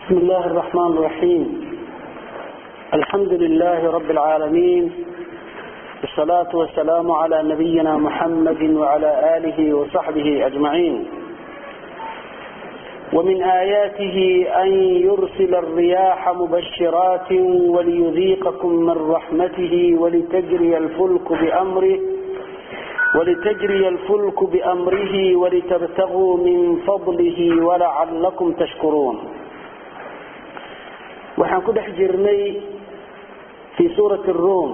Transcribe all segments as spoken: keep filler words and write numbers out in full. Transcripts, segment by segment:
بسم الله الرحمن الرحيم. الحمد لله رب العالمين، والصلاة والسلام على نبينا محمد وعلى آله وصحبه أجمعين. ومن آياته أن يرسل الرياح مبشرات وليذيقكم من رحمته ولتجري الفلك بأمره ولتجري الفلك بأمره ولتبتغوا من فضله ولعلكم تشكرون. waxaan ku dhex jirnay fi suurati ar-rum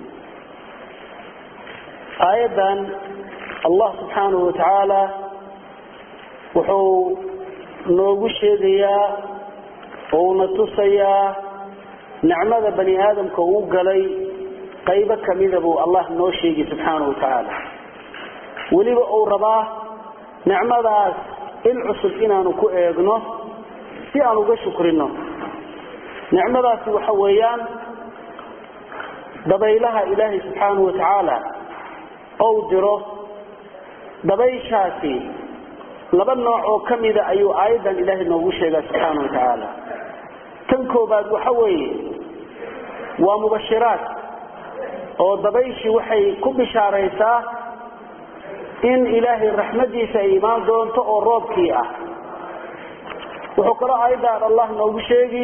aayadan Allah subhanahu wa ta'ala wuxuu noogu sheegayaa oo na tusayaa nicmada bani aadamka uu galay qayb kamid ah oo Allah noo sheegay subhanahu wa ta'ala waliba uu rabaa nicmadaas in cusub inaanu ku eegno si aan uga shukrino. نعمadaas waxa weeyaan dabaylaha Ilaahay subhanahu wa ta'ala oo diro dabayshaasi laba nooc oo kamida ayuu aayadan Ilaahay noogu sheegay subhanahu wa ta'ala. tan koobaad waxa weeye waa mubashiraat oo dabayshi waxay ku bishaaraysaa in Ilaahay raxmadiisa ay imaan doonto oo roobkii ah. wuxuu kala aayadan Allah noogu sheegay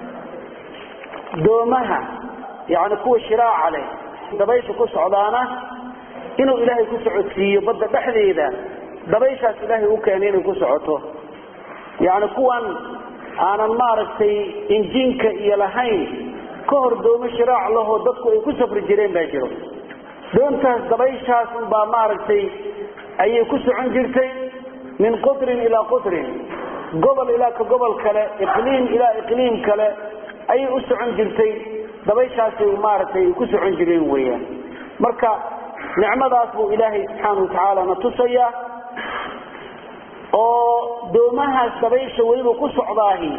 doomaha yaani kuwa shiraaca leh dabaysha ku socdaana inuu Ilaahay ku socodsiiyo badda dhaxdeeda dabayshaas Ilaahay uu keenay inay ku socoto yaani kuwan aanan maaragtay injiinka iyo lahayn ka hor doomo shiraac laho dadku ay ku safri jireen baa jiro. doontaas dabayshaas baa maaragtay ayay ku socon jirtay min qudrin ila qudrin gobol ila ka gobol kale iqliim ila iqliim kale ay u socon jirtay dabayshaasi maartay ku socon jireen weeyaan. marka nicmadaas buu Ilaahay subhanahu wa ta'ala na tusaya oo doomahaas dabaysha waliba ku socdaahi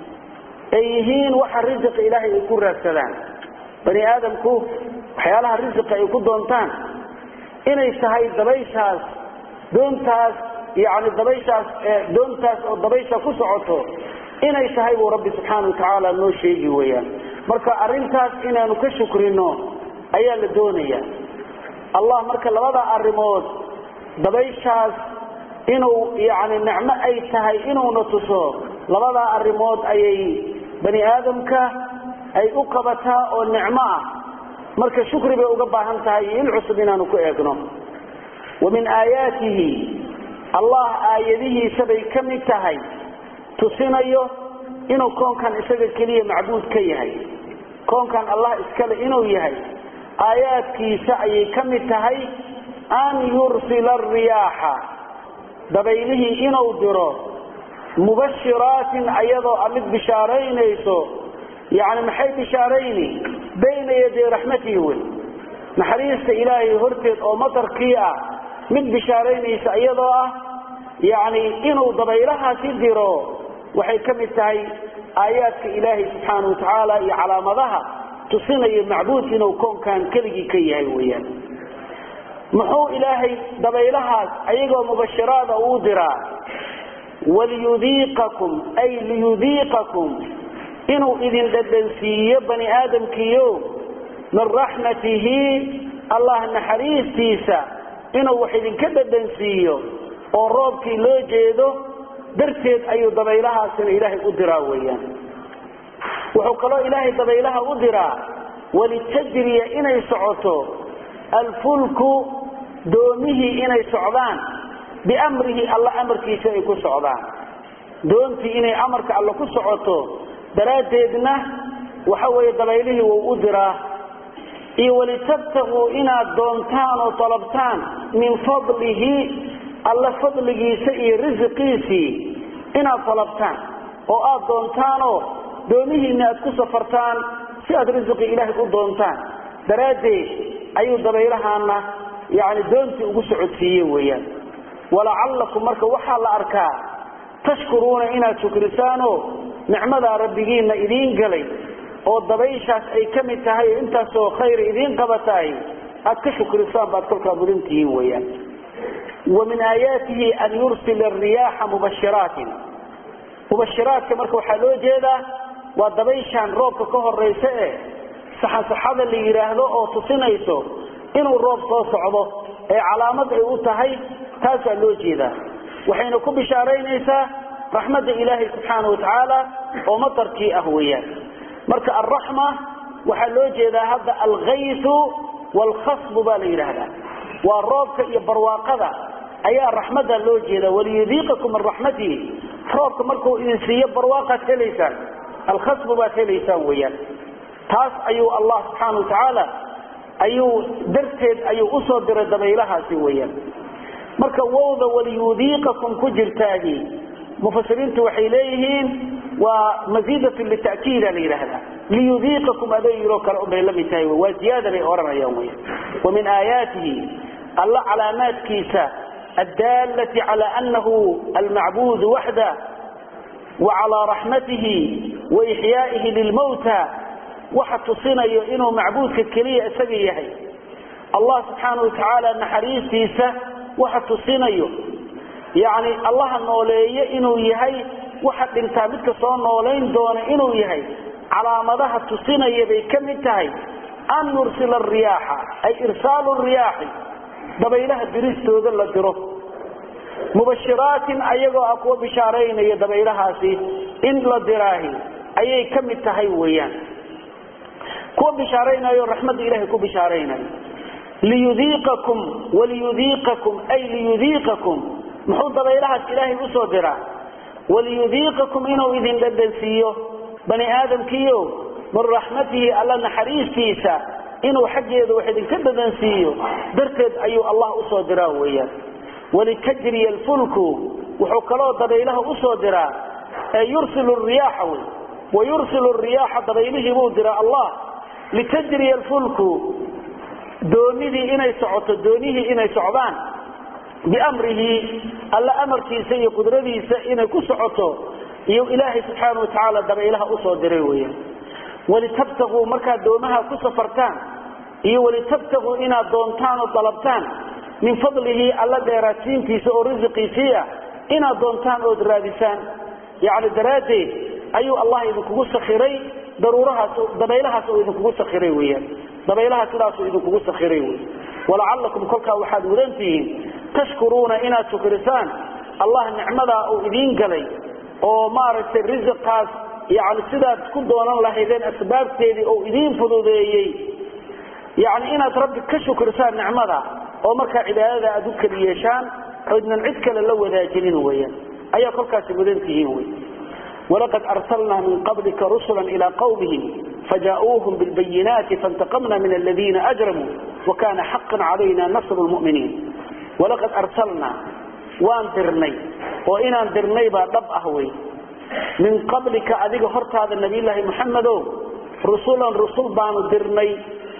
ay yihiin waxa rizqi Ilaahay ay ku raadsadaan. bani aadamku waxyaalaha rizqi ay ku doontaan inay tahay dabayshaas doontaas yaani dabayshaas doontaas oo dabaysha ku socoto inay tahay buu Rabbi subhanahu wa ta'ala noo sheegi weeyaan. marka arintaas inaanu ka shukrino ayaa la doonayaa. Allah marka labada arimood dabayshaas inuu yaani nicmo ay tahay inuu na tuso labada arimood ayay bani aadamka ay u qabataa oo nicmo ah. marka shukri bay uga baahan tahay in cusub inaanu ku eegno. ومن آياته الله آياته sabay kamid tahay tusinayo inuu koonkan isaga kaliya macbuud ka yahay koonkan Allah iskale inuu yahay aayaadkiisa ay kamid tahay an yursila ar-riyaha dabaylihi inuu diro mubashiraatin ayadoo amid bishaaraynayso yaani maxay bishaarayni bayna yaday rahmatihi naxariista Ilaahay horteed oo matarkii ah mid bishaaraynaysa ayadoo ah yaani inuu dabaylahaasi diro waxay kamid tahay aayaadka Ilaahay subhanahu wa ta'ala iyo calaamadaha tusinaya macbuud inuu koonkan kaligi ka yahay weeyaan. muxuu Ilaahay dabaylahaas ayagoo mubashiraada uu diraa waliyudiiqakum ay liyudiiqakum inuu idin dhadhansiiyo bani aadamkiyo min rahmatihi Allah naxariistiisa inuu wax idin ka dhadhansiiyo oo roobkii loo jeedo darteed ayuu dabaylahaasina Ilaahay u diraa weeyaan. wuxuu kaloo Ilaahay dabaylaha u diraa walitajriya inay socoto alfulku doomihi inay socdaan biamrihi Allah amarkiisa ay ku socdaan. doontii inay amarka Allah ku socoto daraadeedna waxa weeye dabaylihi uu u diraa iyo walitabtagu inaad doontaan oo talabtaan min fadlihi Allah fadligiisa iyo rizqiisi inaad talabtaan oo aad doontaan oo doomihiina aad ku safartaan si aad rizqi Ilaahay u doontaan daraadeed ayuu dabaylahaana yaani doontii ugu socodsiiyay weeyaan. wala'allakum marka waxa la arkaa tashkuruuna inaad shukrisaan oo nicmada rabbigiina idin galay oo dabayshaas ay kamid tahay intaas oo khayr idin qabatay aad ka shukrisaan baad kolka mudantihiin weeyaan. ومن آياته أن يرسل الرياح مبشرات mubashiraadka marka waxa loo jeedaa waa dabayshan roobka ka horeysa ee saxan saxada la yiraahdo oo tusinayso inuu roob soo socdo ee calaamad ay u tahay taas loo jeedaa waxayna ku bishaareynaysaa raxmadda ilaahay subhanahu wa ta'ala oo matarkii ah weeyaan marka ar-rahma waxa loo jeedaa hadda al-ghayth wal-khasb baa la yiraahdaa waa roobka iyo barwaaqada ayaa raxmadda loo jeedaa waliyudiiqakum ar-rahmati roobka markuu idin siiyo barwaaqad helaysaan al-khasb baa helaysaan weeyaan taas ayuu Allah subhanahu wa ta'ala ayuu darteed ayuu u soo diray dabaylahaasi weeyaan marka wawda waliyudiiqakum ku jirtaadi mufassiriintu waxay leeyihiin waa mazidatu litaakiid la yiraahdaa liyudiiqakum adayro kala ubaylamitaay waa ziyada ay oranayaan weeyaan wa min ayatihi alla calaamadkiisa الدالة على أنه المعبود وحده وعلى رحمته وإحيائه للموتى وحتى صنع إنه معبود كالكلية أسبيه الله سبحانه وتعالى نحريس تيسا وحتى صنع يعني الله النولي إنه يهي وحتى انتامتك صنع نولين دون إنه يهي على مدها تصنع يبي كم انتهي أن نرسل الرياح أي إرسال الرياح دبيلها درستو ذل الدرو مبشرات أيغو أقوى بشارين يدبيلها سي إن لدراهي أي كم التهيويان كو بشارين أي الرحمة إلهي كو بشارين ليذيقكم وليذيقكم أي ليذيقكم محوط دبيلها إلهي أسودرا وليذيقكم إنه إذن لدنسيو بني آدم كيو من رحمته ألا نحريس فيسا إنه حجيده وحد كده دنسيه درتد أيو الله أصدره وياه ولتجري الفلك وحكلوا دبيله أصدره يرسل الرياح ويرسل الرياح دبيله مودره الله لتجري الفلك دونه إنه سعط دونه إنه سعبان بأمره ألا أمر كيسي قدرته إنه كسعته يو إلهي سبحانه وتعالى دبيله أصدره وياه ولتبتغوا مركا دومها كسفرتان iyo walitabtagu ina doontaan oo dalabtaan min fadlihi alla deeraatiintiisa oo rizqiisa ina doontaan oo raadisaan yaani daraade ayu allah idinku sakhiray daruurahaas dabaylahaas oo idinku sakhiray weeyaan dabaylaha sidaas oo idinku sakhiray weey walaallakum kulka waxaad mudantiin tashkuruuna ina shukrisaan allah nicmada oo idin galay oo maaragtay rizqaas yaani sidaad ku doonan lahaydeen asbaabteedii oo idin fududeeyay يعني إن ربك كشكر سان نعمة أو مركا عبادة أدوك ليشان عدنا عدك للو ذا جنين ويا أي كل كاسبودين فيه ولقد أرسلنا من قبلك رسلا إلى قومهم فجاءوهم بالبينات فانتقمنا من الذين أجرموا وكان حقا علينا نصر المؤمنين ولقد أرسلنا وانذرني وإن انذرني بعد أهوي من قبلك أذيك هرت هذا النبي الله محمد رسولا رسول بان درني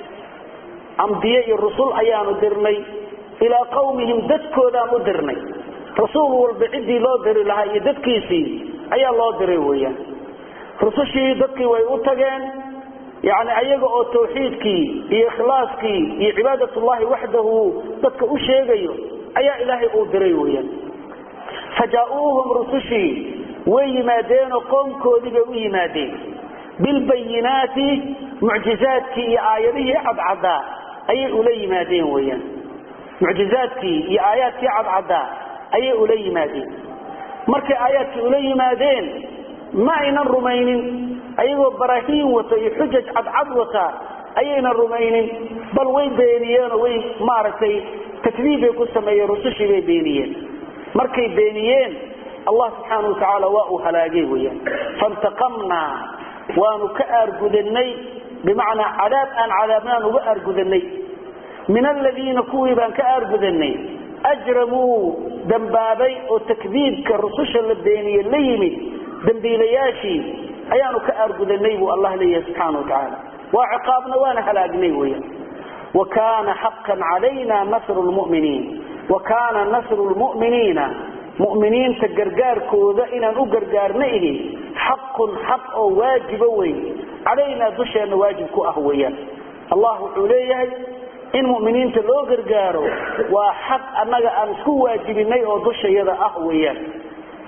أنبياء الرسول أيام درني إلى قومهم دتكو دام درني رسول والبعدي لا در لها يدتكيسي أي الله دري ويا رسوشي دتكي ويؤتجن يعني أيجا أو توحيدكي إخلاصكي عبادة الله وحده دتك أشيجيو أي إلهي أو دري ويا فجاءوهم رسوشي ويمادين قوم كودي ويمادين بالبينات معجزاتك آياته عضعضا أي أولي مادين ويان معجزاتك آياتك عضعضا أي أولي مادين مركي آياتك أولي مادين ما إن الرمين أيها براهين وطي حجج عضعض وطا أين الرمين بل وين بينيان وين مارتي تكذيبك السماء رسوشي بينيان مركي بينيان الله سبحانه وتعالى وأو هلاقيه ويان فانتقمنا وأنو كأرجدني بمعنى عذاب أن عذابان وأرجدني من الذين كويبا كأرجدني أجرموا دنبابي وتكذيب كالرسوش البيني الليمي دنبيلياشي أيانو كأرجدني والله لي سبحانه وتعالى وعقابنا وانا هلاقني ويا وكان حقا علينا نصر المؤمنين وكان نصر المؤمنين مؤمنين تجرجار كوذا إن نجرجار نئه حق حق واجب وين علينا دشنا واجب كأهويا الله عليه إن مؤمنين تلو جرجارو وحق أنك أنسكو واجب نئه دش يدا أهويا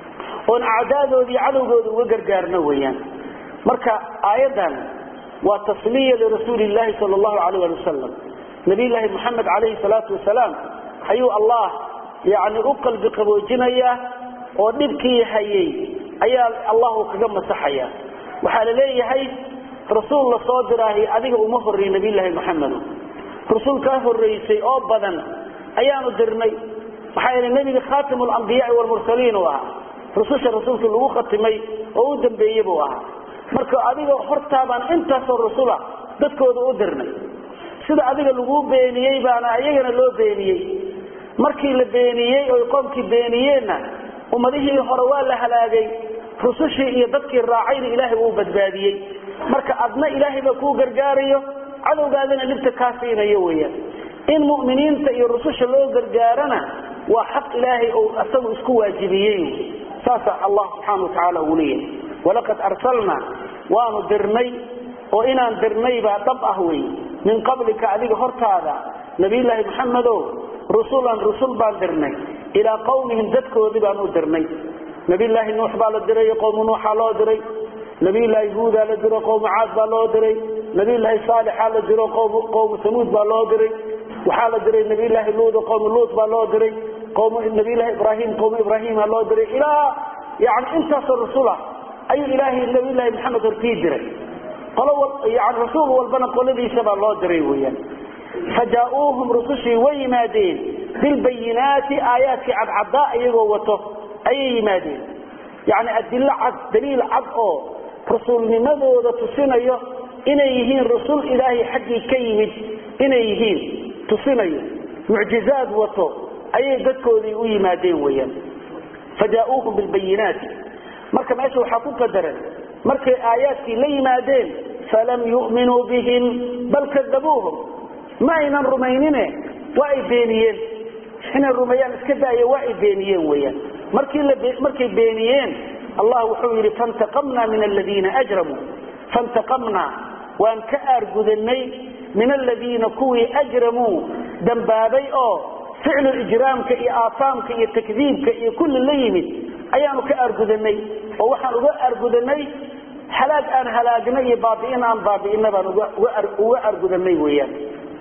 oon acdaadooda cadowgooda uga gargaarno weeyaan marka aayadan waa tasliya li rasuulillahi sallallahu alayhi wa sallam nabi ilaahi muhammad alayhi salatu wasalaam ayu allah yaani u qalbi qaboojinaya oo dibkii hayay ayaa allah kaga masaxaya waxa la leeyahay rasuul la soo diray adiga uma horreey nabi ilaahi muhammad rasuulka horreeyay oo badan ayaanu dirnay waxa ay nabiga khaatimul anbiyaa wal mursaliin waa rususha rasuulka lagu khatimay oo u dambeeyay buu ahaa marka adiga hortaaban inta soo rasuula dadkooda u dirnay sida adiga lagu beeniyay baana ayagana loo beeniyay markii la beeniyay oo qoomkii beeniyeenna umadihii hore waa la halaagay rusushii iyo dadkii raacayna ilaahay uu badbaadiyay marka adna ilaahay ba ku gargaarayo cadowgaadana libta ka siinayo weeyaan in mu'miniinta iyo rususha loo gargaarana waa xaq ilaahay oo asagu isku waajibiyay saasa allah subhanahu wa ta'ala uu leeyahay walaqad arsalna wa nudirnay oo inaan dirnay ba dab ah weey min qablika adiga hortaada nabi ilaahi muhammado rasuulan rusul baan dirnay ila qawmihim dadkoodi baan u dirnay nabi ilaahi nuux baa la diray qowm nuux loo diray nabi ilaahi huud la diray qowm aad baa loo diray nabi ilaahi saalix la diray qowm qowm samuud baa loo diray waxa la diray nabi ilaahi luud qowm luud baa loo diray qowm nabi ilaahi ibraahim qowm ibraahim loo diray ila yaani inta rasuula ay ilaahi nabi ilaahi muhammad hortii diray qolo yaani rasuul walbana qoladiisa baa loo diray weeyaan fajaa'uhum rusushi waymaadin bil bayinati ayati abada ayagoo wato ay yimaadeen yaani adilla cad daliil cad oo rasuulnimadooda tusinayo inay yihiin rasuul ilaahi xaqi ka yimid inay yihiin tusinayo mu'jizaad wato ay dadkoodii u yimaadeen weeyaan fajaa'uhum bil bayinati marka meesha waxa ku qadaran markay aayaadkii la yimaadeen falam yu'minu bihim bal kadabuhum ma aynan rumaynine wa ay beeniyeen inay rumayaan iska daaya wa ay beeniyeen weeyaan markii la markay beeniyeen allah wuxuu yiri fantaqamna min alladina ajramu fantaqamna waan ka argudanay min alladina kuwi ajramu dambaabay oo ficil ijraamka iyo aafaamka iyo takdiibka iyo kulli la yimid ayaanu ka argudanay oo waxaan uga argudanay halaag aan halaagnay iyo baabi'in aan baabi'in baan uga uga argudanay weeyaan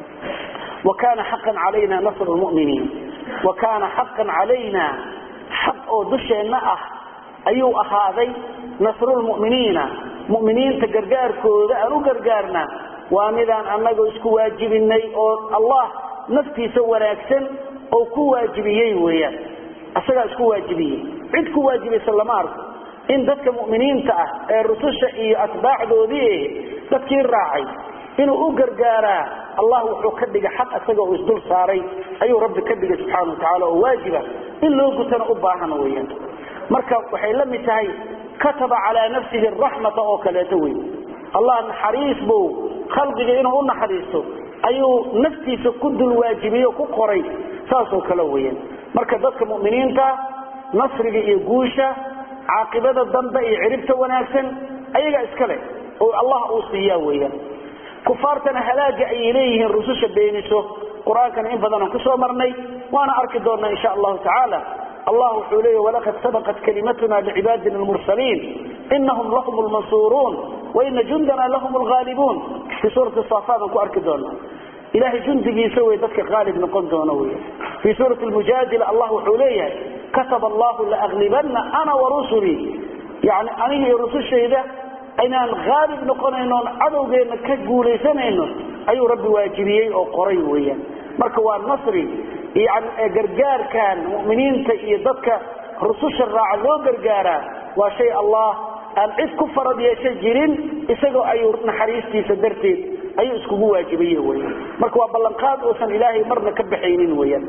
وكان حقا علينا نصر المؤمنين وكان حقا علينا حق دشنا اه ايو اخاذي نصر المؤمنين مؤمنين تغرغار كودا انو غرغارنا وامدان انغو اسكو واجبيني او الله نفتيسا wanaagsan oo ku waajibiyay weeyaan asaga isku waajibiyay cid ku waajibay salamaar in dadka mu'miniinta ah ee rususha iyo atbaacdoodii dadkii raacay inuu u gargaaraa الله wuxuu ka dhigay xaq asaga oo isdul saaray ayuu rabbi ka dhigay subhanahu wa ta'ala oo waajiba in loo gutana u baahan weeyaan marka waxay la mid tahay kataba ala nafsihi rahmata oo kaleeto weey allah naxariis buu khalqiga inuu u naxariisto ayuu naftiisa ku dul waajibiyo ku qoray saas oo kale weeyaan marka dadka mu'miniinta nasriga iyo guusha caaqibada dambe iyo ciribta wanaagsan ayaga iska leh oo allah uu siiyaa weeyaan كفارتنا هلاجة إليه الرسوش بينسو قرآن كان إن بدنا كسو مرني وأنا أركض دورنا إن شاء الله تعالى الله حوليه ولقد سبقت كلمتنا لعبادنا المرسلين إنهم لهم المنصورون وإن جندنا لهم الغالبون في سورة الصافات وأركض دورنا إلهي جندي يسوي ذلك غالب نقوم دونه في سورة المجادلة الله حوليه كتب الله لأغلبن أنا ورسلي يعني أنا رسول شهيدة aynaan gaalib noqonayno cadowgeena ka guuleysanayno ayuu rabbi waajibiyay oo qoray weeyaan marka waa nasri yani gargaarkan mu'miniinta iyo dadka rususha raaca loo gargaara waa shay allah aan cid ku farad yeeshay jirin isagoo ayuu naxariistiisa darteed ayuu isku waajibiyay weeyaan marka waa ballanqaad oo san ilaahay marna ka bixaynin weeyaan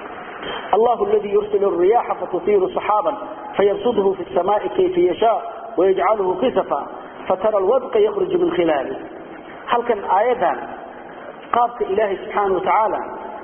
الله الذي يرسل الرياح فتثير سحابا فيبسطه في السماء كيف يشاء ويجعله كسفا فترى الودق يخرج من خلاله هل كان آياتان قابك إلهي سبحانه وتعالى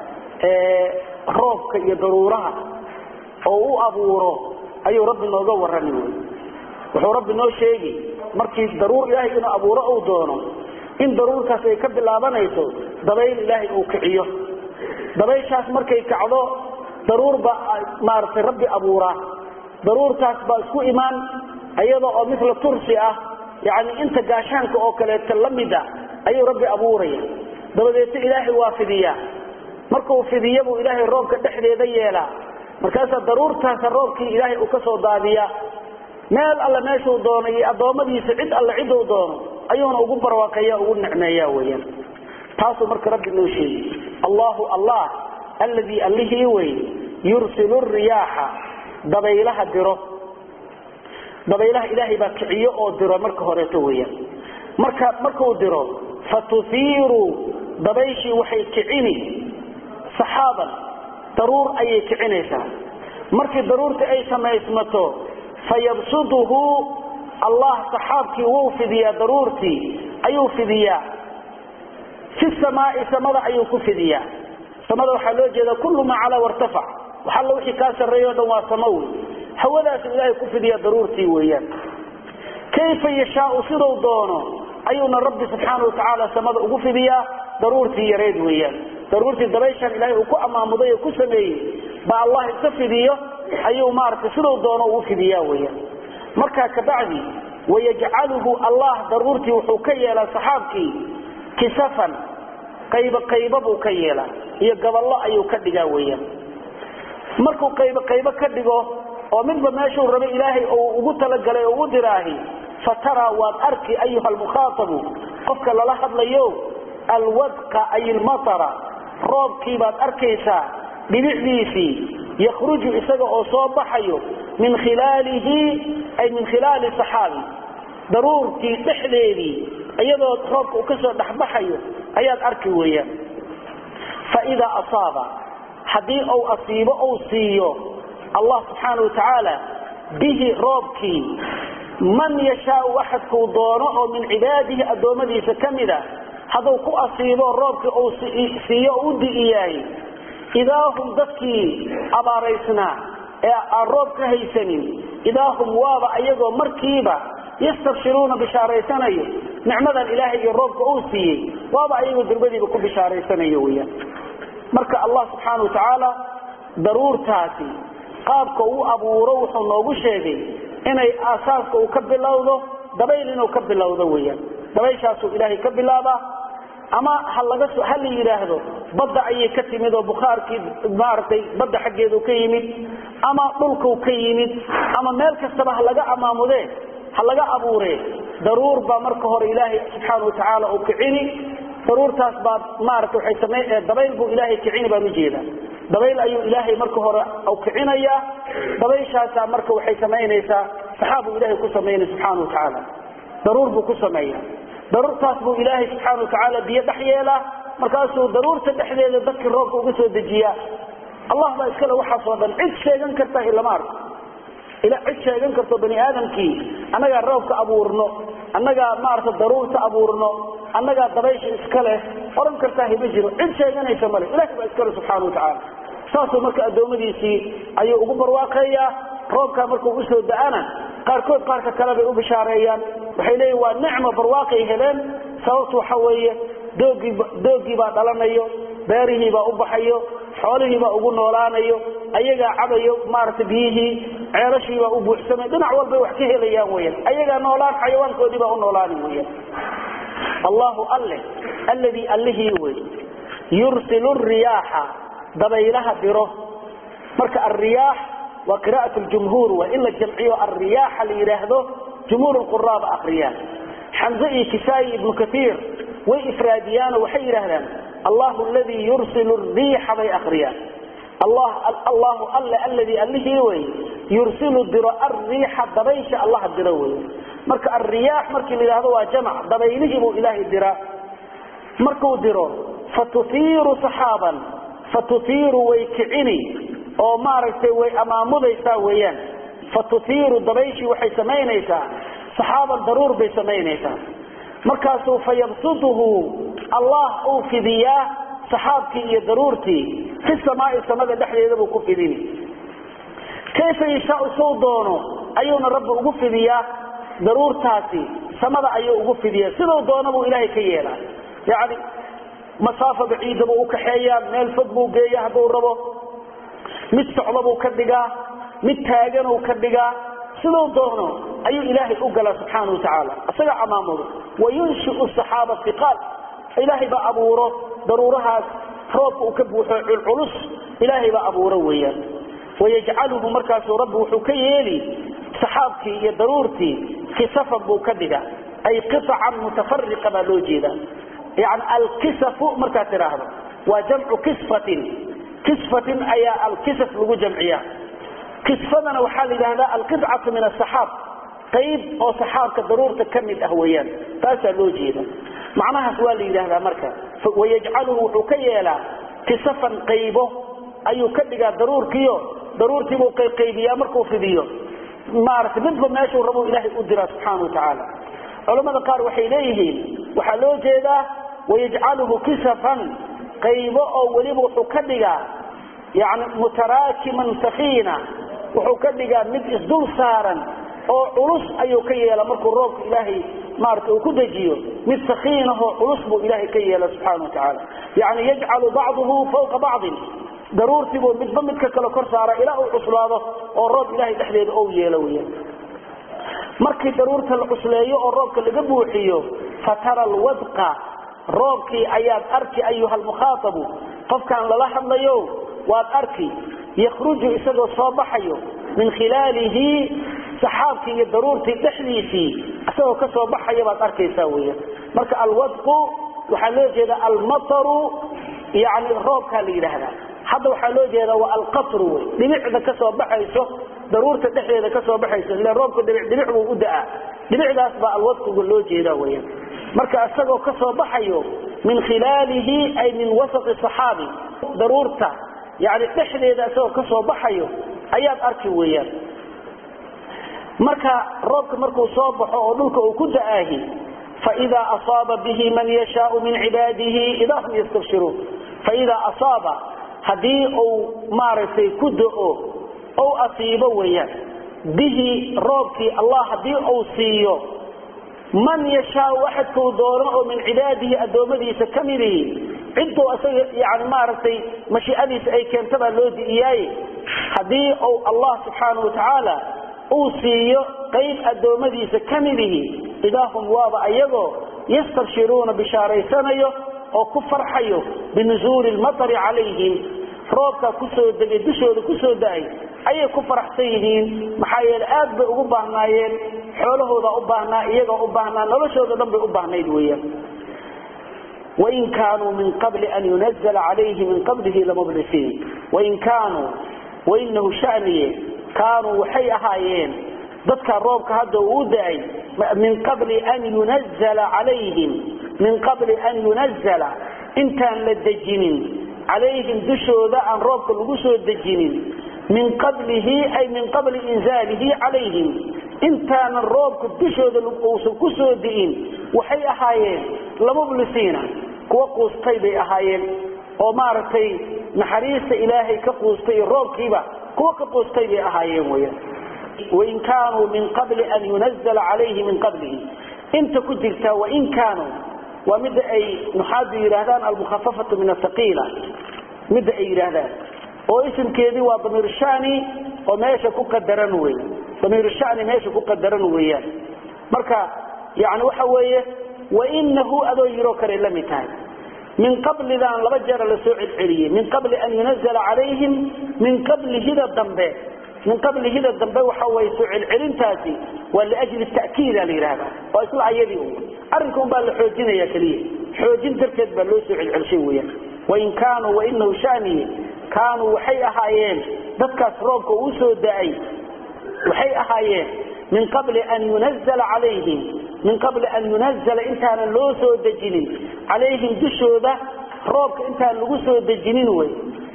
اه روبك يضرورها أو أبوره أي رب الله دور رنوه وحو رب الله شيء مركي ضرور إلهي إنه أبوره أو دونه إن ضرورك سيكب اللابانيسو دبيل إلهي أو كعيه دبيل شاس مركي كعضو ضرور مارس ربي أبوره daruurtaas baa isku imaan ayada oo mithla tursi ah yani inta gaashaanka oo kale lamida ayuu rabbi abuuraya dabadeed ilaahi waa fidiya markuu fidiyo buu ilaahi roobka dhexdeeda yeela markaas daruurtaas roobkii ilaahi uu ka soo daadiya meel alla meeshuu doonay adoomadiisa cid alla cid uu doono ayuuna ugu barwaaqaya ugu nicmeeyaa weeyaan taasoo marka rabbi noo sheegay Allahu Allah alladhi allihi way yursilu riyaha dabaylaha diro dabaylaha ilaahi baa kiciyo oo diro marka horeeto weeyaan marka markuu diro fatuthiru dabayshi waxay kicini saxaaban daruur ayay kicinaysaa markii daruurta ay samaysmato fayabsuduhu Allah saxaabkii wuu fidiyaa daruurtii ayuu fidiyaa fi samaa'i samada ayuu ku fidiyaa samada waxa loo jeedaa kullu ma ala wartafa waxa la wixii ka sareeyo dhan waa samawi hawadaas ilaahay ku fidiyaa daruurtii weeyaan kayfa yashaa sidoo doono ayuuna rabbi subhanahu wa ta'ala samada ugu fidiyaa daruurtii yareed weeyaan daruurtii dabayshan ilaahay uu ku amaamuday ku sameeyay ba Allah ka fidiyo ayuu maartay sidoo doono ugu fidiyaa weeyaan marka ka bacdi wayaj'aluhu Allah daruurtii wuxuu ka yeelaa saxaabkii kisafan qayb qayb buu ka yeelaa iyo gaballo ayuu ka dhigaa weeyaan markuu qayb qayb ka dhigo oo midba meeshuu rabay ilaahay oo ugu tala galay oo u diraahi fatara wa arki ayuha almukhatabu qofka lala hadlayo alwadqa ay almatara roobkii baad arkaysaa dhibicdiisii yakhruju isaga oo soo baxayo min khilalihi ay min khilali sahabi daruurtii dhexdeedii iyadoo roobku ka soo dhaxbaxayo ayaad arki weeyaan fa ida asaba hadii oo asiibo oo siiyo Allah subhanahu wa ta'ala bihi roobki man yashaa wahadku doono oo min cibaadihi adoomadiisa kamida haduu ku asiibo roobki oo siiyo u diiyay idahum dadki abaaraysna ee roobka haysanin idahum waaba ayagoo markiiba yastabshiruna bishaaraysanayo nicmada ilaahay iyo roobka uu siiyay waaba ayagoo dirbadiiba ku bishaaraysanayo weeyaan marka Allah subhanahu wa ta'ala daruurtaasi qaabka uu abuuro wuxuu noogu sheegay inay asaaska uu ka bilowdo dabayl inuu ka bilowdo weeyaan dabayshaas uu ilaahay ka bilaaba ama hal laga soo hal yiraahdo badda ayay ka timid oo bukhaarkii maartay badda xageedu ka yimid ama dhulku ka yimid ama meel kastaba laga amaamude halaga abuure daruur ba marka hore ilaahay subhanahu wa ta'ala uu kicini daruurtaas ba maartay waxay sameeyay dabayl buu ilaahay kicini baa ujeeda dabayl ayuu ilaahay marka hore uu kicinaya dabayshaas marka waxay sameeynaysaa saxaabu ilaahay ku sameeyay subhanahu wa ta'ala daruur buu ku sameeyay daruurtaas buu ilaahay subhanahu wa ta'ala biyo dhaxyeela markaasuu daruurta dhexdeeda dadka roobka uga soo dejiya Allah ba iskala waxa soo dhan cid sheegan karta ila maar ila cid sheegan karto bani aadamkii anaga roobka abuurno anaga maarta daruurta abuurno anaga dabaysha iskale oran karta hiba jiro cid sheeganaysa male ilaahay ba iskala subhanahu wa ta'ala saasoo marka adoomadiisii ayuu ugu barwaaqeeya roobka markuu u soo daana qaarkood qaarka kale bay u bishaareeyaan waxay leeyihiin waa nicmo barwaaqay heleen sababtu waxa weeye doogi doogi baa dhalanayo beerihi baa u baxayo xoolihi baa ugu noolaanayo ayaga cabayo maarta biyihi ceelashii baa u buuxsamay dhinac walba wax ka helayaan weeyaan ayaga noolaan xayawaankoodii baa u noolaanay weeyaan Allahu alle alladhi allihi way yursilu riyaha dabaylaha diro marka ar-riyah wa qira'atu al-jumhur wa illa jam'iyyu ar-riyah li yiraahdo jumhur al-qurra akhriyan hamza kisai ibn kathir wa ifradiyan wa hayrahan الله الذي يرسل الريح بأخريا الله الله الله الذي اللي هو يرسل الدراء الريح دبيش الله الدروي مرك الرياح مرك اللي هذا جمع دبيله إله الدراء مركو درو فتثير سحابا فتثير ويكعني أو مارس وي أمام ذي ويان فتثير دبيش وحي سمينيسا سحابا ضرور بسمينيسا مركاسو فيبسطه الله او فديا صحابتي يا ضرورتي في السماء السماء دحيده بو كفديني كيف يشاء صودونه ايونا رب او فديا ضرورتاسي سماء ايو او فديا سيده دونه بو الهي كييلا يعني مسافه بعيده بو كخيا ميل فد بو geeya haduu rabo mid socdo buu ka dhigaa mid taagan oo ka dhiga sidoo doono ayuu ilaahay u gala subhanahu wa ta'ala asaga amaamado wayunshu as-sahaba thiqal ilaahay ba abuuro daruurahaas roobka uu ka buuxo culus ilaahay ba abuuro weeyaan wayaj'aluhu markaas rabbu wuxuu ka yeeli saxaabkii iyo daruurtii kisafan buu ka dhiga ay qita'an mutafarriqa ba loo jeeda yani al-kisafu marka tiraahdo waa jamcu kisfatin kisfatin aya al-kisaf lagu jamciyaa kisfadana waxa la yiraahdaa al-qit'atu min as-sahab qayb oo saxaabka daruurta kamid ah weeyaan taas loo jeeda macnaha waa la yiraahdaa marka wayaj'aluhu wuxuu ka yeelaa kisafan qaybo ayuu ka dhigaa daruurkiyo daruurtii buu qaybiyaa markuu fidiyo maartay midba meeshuu rabo ilaahay u diraa subhanahu wa ta'ala culimada qaar waxay leeyihiin waxa loo jeedaa wayaj'aluhu kisafan qaybo oo waliba wuxuu ka dhigaa yani mutaraakiman sakhina wuxuu ka dhigaa mid isdul saaran oo culus ayuu ka yeela markuu roobka ilaahay maartay uu ku dajiyo mid sakhina oo culus buu ilaahay ka yeela subhanahu wa ta'ala yani yaj'alu ba'dahu fawqa ba'd daruurtii buu midba midka kale kor saara ilaa uu cuslaado oo roob ilaahay dhexdeeda uu yeelo weeyaan markii daruurta la cusleeyo oo roobka laga buuxiyo fatara alwadqa roobkii ayaad arki ayuha almukhatabu qofkan lala hadlayo waad arki yakhruju isagoo soo baxayo min khilaalihi saxaabkii iyo daruurtii dhexdiisii isagoo ka soo baxayo baad arkaysaa weeyaan marka alwadqu waxa loo jeeda almataru yani roobka la yiraahdaa hadda waxa loo jeeda waa alqatru dhibicda ka soo baxayso daruurta dhexdeeda ka soo baxayso ilaa roobka dhibic dhibic uu u daa dhibicdaas ba alwadqu loo jeeda weeyaan marka asagoo ka soo baxayo min khilaalihi ay min wasat as-sahabi daruurta yani dhexdeeda asagoo ka soo baxayo ayaad arki weeyaan marka roobka markuu soo baxo oo dhulka uu ku daahi fa idha asaba bihi man yasha'u min ibadihi idahum yastabshirun fa idha asaba hadii uu maartay ku doo oo asiibo weeyaan bihi roobki Allah hadii uu siiyo man yasha'u ahadku doono oo min ibadihi adoomadiisa kamidi cidoo asaga yani maartay mashiicadiisa ay keentaba loo diiyay hadii uu Allah subhanahu wa ta'ala uu siiyo qayb adoomadiisa kamidi idahum waaba ayago yastabshiruna bishaaraysanayo oo ku farxayo binuzul al-matar alayhim roobka ku soo degay dushooda ku soo daay ayay ku faraxsan yihiin maxaa yeelay aad bay ugu baahnaayeen xoolahooda u baahnaa iyaga u baahnaa noloshooda dhan bay u baahnayd weeyaan wa in kaanu min qabl an yunzala alayhi min qablihi lamublisin wa in kaanu wa innahu sha'niye kaanu waxay ahaayeen dadka roobka hadda uu daay min qabli an yunzala alayhim min qabli an yunzala intaan la dejinin عليهم دشودا أن روبك لغسو الدجينين من قبله أي من قبل إنزاله عليهم إنتان الروبك دشودا لغسو الدين وحي أحايين لمبلسين كوقوس قيبي أحايين ومارتي نحريس إلهي كقوس قيب الروبك كوقوس قيبي أحايين ويا وإن كانوا من قبل أن ينزل عليه من قبله انت كدرت وإن كانوا ومد أي نحادي يرهدان المخففة من الثقيلة مد أي يرهدان واسم كذي وضمير الشاني وماشا كقدران وي ضمير الشاني ماشا كقدران ويا مركا يعني وحوية وإنه أدو يروكر إلا متان من قبل ذا أن لبجر لسوء العلية من قبل أن ينزل عليهم من قبل هذا الضنباء من قبل هذا الضنباء وحوي سوء العلم تاسي ولأجل التأكيد لهذا وإصلاح يديه أرنكم بالحوجين يا كليه حوجين تركت بلوسع العلشوية وإن كانوا وإنه شاني كانوا وحي أحايين ذكا سروبك وسو داعي وحي أحايين من قبل أن ينزل عليهم من قبل أن ينزل إنتان اللوسو الدجنين عليهم دشو ذا روبك إنتان اللوسو الدجنين وي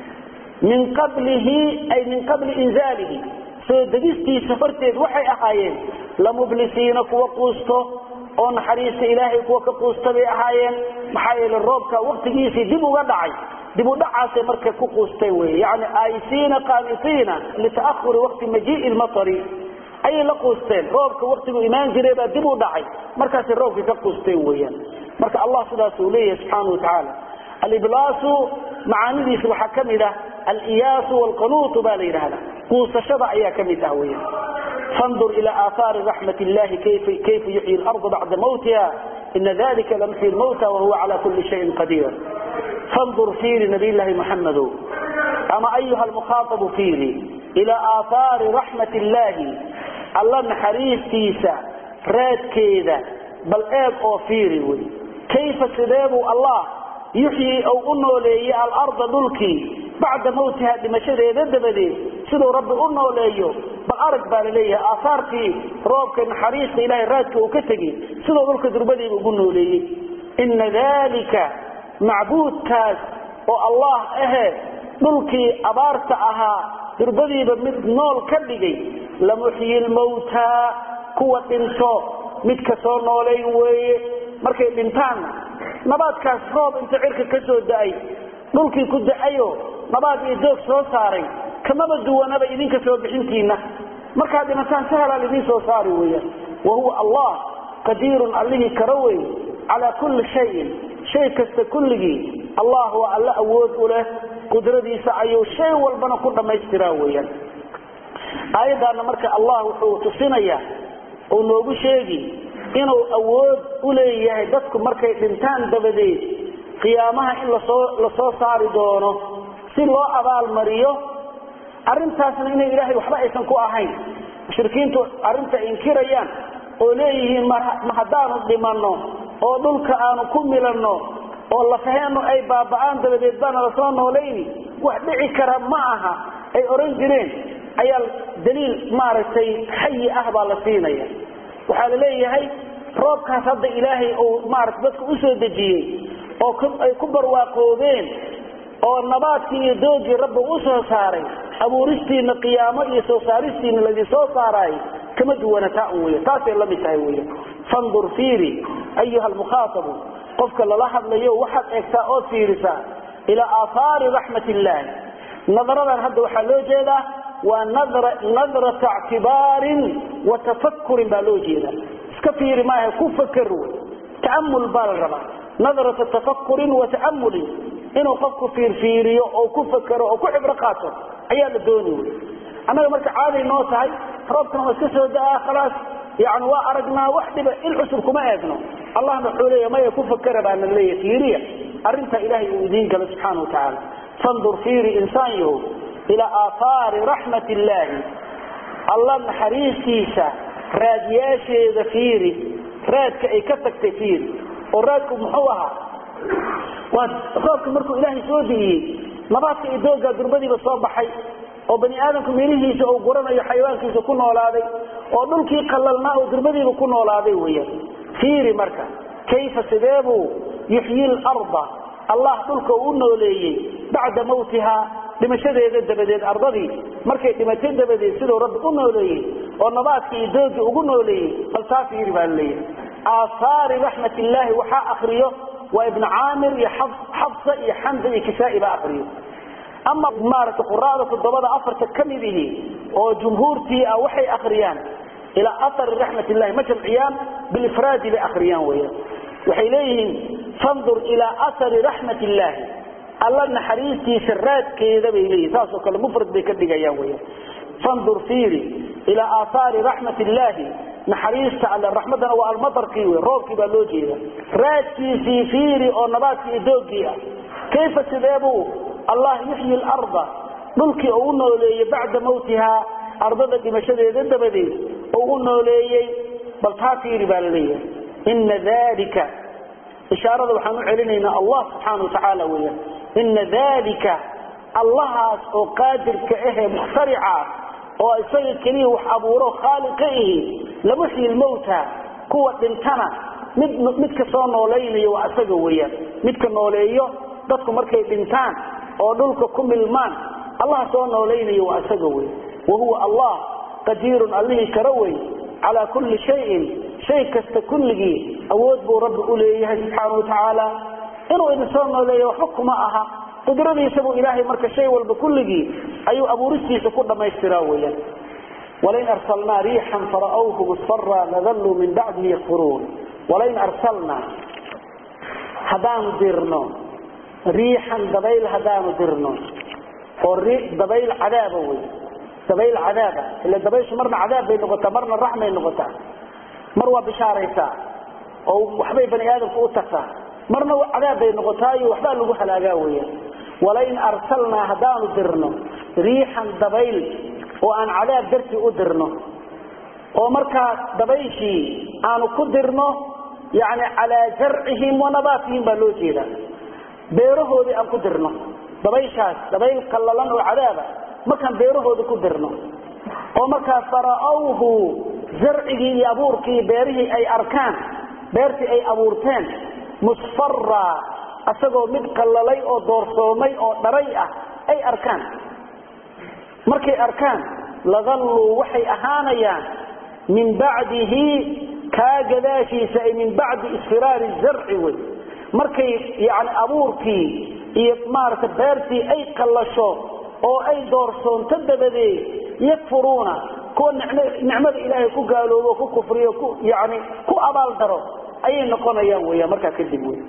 من قبله أي من قبل إنزاله سودجستي سفرتي وحي أحايين لمبلسين كوقوستو oo naxariista ilaahay kuwa ka quustay ahaayeen maxay yeelay roobka waqtigiisii dib uga dhacay dib u dhacaas markay ku quustay way yaani aysiina qaanitina li ta'akhur waqti majii al-matar ay la quusteen roobka waqtigu iimaan jiray baa dib u dhacay markaas roobka ka quustay weeyaan marka Allah subhanahu subhanahu wa ta'ala al-iblasu maanidiisa waxa kamida al-iyas wal-qunut baa la yiraahdaa quusashada ayaa kamid ah weeyaan fandur ila athar rahmatillahi kayfa kayfa yuhyi al-ardh ba'da mawtiha in dhalika lamhyi al-mawta wa huwa ala kulli shay'in qadir fandur fi nabiyillahi muhammad ama ayyuha al-mukhatab fihi ila athar rahmatillahi allah naharistisa raadkeeda bal eeg oo fiiri way kayfa sideebu allah yuhyi aw unoleeyo al-ardh dulki بعد موتها دمشقها دبدي سيدو رب قلنا وليو بالأرق بالليه آثارتي روبك نحريص إلهي راتك وكتقي سيدو ذلك دربدي قلنا وليه إن ذلك معبود كاس والله أهي ذلك أبارت أها دربدي بمثل نول كبقي لمحيي الموتى قوة انتو متكسور نولي ويه مركي الانتان نبات كاس روب انت عرك كسو داي ذلك كد أيو nabaad iyo doog soo saaray kama baduwanaba idinka soo bixintiina marka dhimataan sahal idin soo saari weeyaan wa huwa allah qadir alladhi karaway ala kulli shay shay kasta kulligi allah wa alla awood u leh qudradiisa ayuu shay walbana ku dhameystiraa weeyaan ayadana marka allah wuxuu tusinaya oo noogu sheegi inuu awood u leeyahay dadku markay dhintaan dabadeed qiyaamaha in la soo la soo saari doono si loo abaal mariyo arintaasna inay ilaahay waxba aysan ku ahayn mushrikiintu arinta inkirayaan oo leeyihiin ma hadaanu dhimano oo dhulka aanu ku milano oo la faheeno ay baaba'aan dabadeed bana la soo nooleeyni wax dhici kara ma aha ay oran jireen ayaa daliil maartay xayi ah baa la siinaya waxa la leeyahay roobkaas hadda ilaahay oo maartay dadku u soo dejiyay oo ay ku barwaaqoodeen oo nabaadkii iyo doogii rabbi u soo saaray abuuristiina qiyaamo iyo soo saaristiina laga soo saaray kama duwanata weeye taasay la mid tahay weeye fandur fiiri ayuha al-mukhatab qofka la hadlayo waxaad eegtaa oo fiirisa ila aathari rahmatillah nadaradan hadda waxa loo jeedaa waa nadra nadra i'tibar wa tafakkur baa loo jeedaa iska fiiri ma ku fakaro ta'ammul bal raba nadra tafakkur wa ta'ammul inuu qofku fiirfiiriyo oo ku fakaro oo ku cibro qaato ayaa la doonayay anaga marka caadi noo tahay roobkana waa iska soo daa khalaas yaani waa aragnaa wax dhiba il cusub kuma eegno allah wuxuu leeyahay ma ku fakara baan leeyahay fiiriya arinta ilaahay uu idin galo subhanahu wa ta'ala fandur fiiri insaaniyo ila athari rahmatillah allah naharistiisa raadiyasheeda fiiri raadka ay ka tagtay fiiri oo raadku muxuu ahaa وقفك مركو إلهي سودي نباتك إدوغا دربدي بصوبحي وبني آدمك ميريهيس أو قرنا يحيوانك يسكون ولاذي ودلكي قللناه دربدي بكون ولاذي ويا فيري مركا كيف سبابه يحيي الأرض الله دلك أنه ليه بعد موتها لمشهد يدد بديد أرضي مركا لمشهد بديد سيدو رب أنه ليه ونباتك إدوغا أنه ليه فلسافي ربان ليه آثار رحمة الله وحاء أخريه وابن عامر يحفظ حفصة يحمد كسائي بأخريه أما مارة قرآن الضباط أفر تكمي به وجمهورتي أوحي أخريان إلى أثر رحمة الله مثل عيان بالإفراد بأخريان ويا وحيليهم فانظر إلى أثر رحمة الله الله نحريستي سرات كذا بإليه تاسو كل مفرد بكدق أيام ويا فانظر فيري إلى آثار رحمة الله نحريست على الرحمة والمطر كيوي روب كيبا لوجيها راتي في فيري أو نباتي دوجيها كيف سبابه الله يحيي الأرض ملكي أقولنا لي بعد موتها أرضنا دمشق يدد بدي أقولنا لي بل تاتيري باللي إن ذلك إشارة وحنو علينا الله سبحانه وتعالى ويا إن ذلك الله قادر كأه مخترعا وإساق كليه وحبوره خالقه لمحيي الموتى قوة انتنا مدك سوى نوليني وأساقه ويا مدك نوليه dadku markay dhintaan oo dhulka ku milmaan Allah soo nooleeyo waa asaga way وهو الله قدير عليه كروي على كل شيء شيء كست كلغي awood buu rabbi u leeyahay subhanahu wa ta'ala inuu idin soo nooleeyo xukmaha قدرتيسا بو إلهي مركا شيء والبكلغي أيو أبو رسيسا كل ما يستراويا ولين أرسلنا ريحا فرأوه مصفرا نذلوا من بعده يكفرون ولين أرسلنا هدان درنو ريحا دبيل هدان درنو والريح دبيل عذابوي dabayl cadaaba ila dabayshu marna cadaab bay noqotaa marna raxmay noqotaa mar waa bishaaraysa oo waxbay bani aadamku u tartaa marna cadaab bay noqotaa iyo waxba lagu halaagaa weeyaan walain arsalna hadaanu dirno riixan dabayl oo aan cadaab darti u dirno oo marka dabayshi aanu ku dirno yaani ala zar'ihim wa nabatihim ba loo jeeda beerahoodii aan ku dirno dabayshaas dabayl qallalan oo cadaaba markaan beerahooda ku dirno oo marka faraawhu zar'igi iyo abuurkii beerihii ay arkaan beertii ay abuurteen musfarra asagoo mid qallalay oo doorsoomay oo dharay ah ay arkaan markay arkaan ladallu waxay ahaanayaan min ba'dihi ka gadaashiisa ay min ba'di isfirar az-zar'i way markay yaani abuurkii iyo maarta beertii ay qallasho oo ay doorsoonto dabadee yakfuruna kuwa nicmada ilaahay ku gaaloobo ku kufriyo ku yaani ku abaal daro ay noqonayaan weeyaa marka kadib way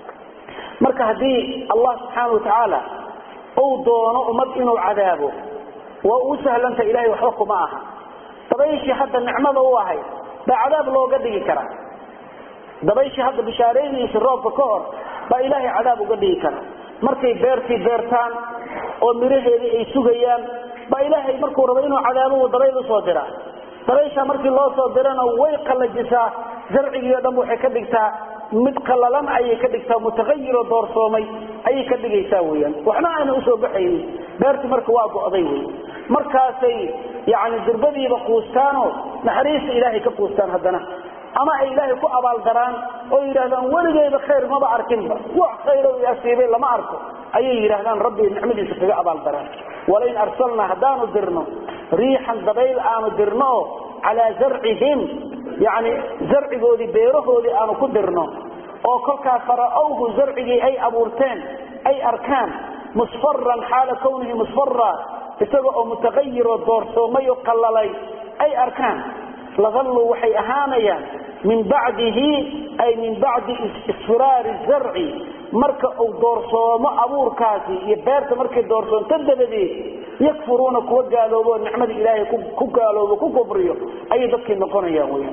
marka hadii Allah subhanahu wa ta'ala oo doono umad inuu cadaabo waa uu sahlanta ilaahay waxba kuma aha dabayshi hadda nicmada u ahay ba cadaab looga dhigi kara dabayshi hadda bishaareeyay roobka ka hor ba ilaahay cadaab uga dhigi kara markay beertii beertaan oo miraheedii ay sugayaan ba ilaahay markuu rabo inuu cadaabo dabayl soo dira dabaysha markii loo soo dirana way qalajisaa zarciga dhan waxay ka dhigtaa mid qallalan ay ka dhigtaa mutaghayyir oo doorsoomay ay ka dhigaysaa weeyaan waxna aan u soo baxayn beerti markii waa go'day weey markaasay yaani dirbadiiba quustaano naxariis ilaahay ka quustaan hadana ama ay ilaahay ku abaal daraan oo yiraahdaan waligeeda khayr ma ba arkinba wax khayr oo yaasiibay lama arko ay yiraahdaan rabbi nicmadiisa kaga abaal daraan walain arsalna hadanu dirno riixan dabayl aanu dirno ala zar'ihim yaani zarcigoodi beerahoodi aanu ku dirno oo kolka faraawhu zarcigi ay abuurteen ay arkaan musfarran hala kawnihi musfarra isagoo oo mutaghayyir oo doorsoomay oo qallalay ay arkaan ladallu waxay ahaanayaan min ba'dihi ay min ba'di isfirar az-zar'i marka uu doorsoomo abuurkaasi iyo beerta markay doorsoonto dabadii yakfuruna kuwa gaaloobo nicmada ilaahay ku gaaloobo ku kufriyo ay dadkii noqonayaan weeyaan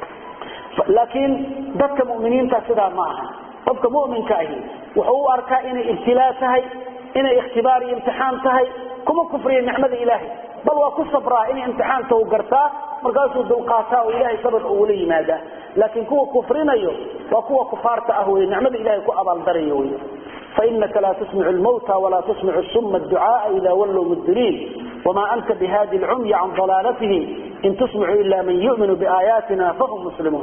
laakiin dadka muuminiinta sida ma aha qofka muuminka ah wuxuu arkaa inay ibtilaa tahay inay ikhtibaar iyo imtixaan tahay kuma kufriyo nicmada ilaahay bal waa ku sabraa in imtixaanta uu gartaa markaasuu dulqaataa oo ilaahay sabab uu la yimaada laakiin kuwa kufrinayo waa kuwa kufaarta ah weey nicmada ilaahay ku abaal darayo weey فإنك لا تسمع الموتى ولا تسمع الصم الدعاء إذا ولوا مدبرين وما أنت بهادي العمي عن ضلالته إن تسمع إلا من يؤمن بآياتنا فهم مسلمون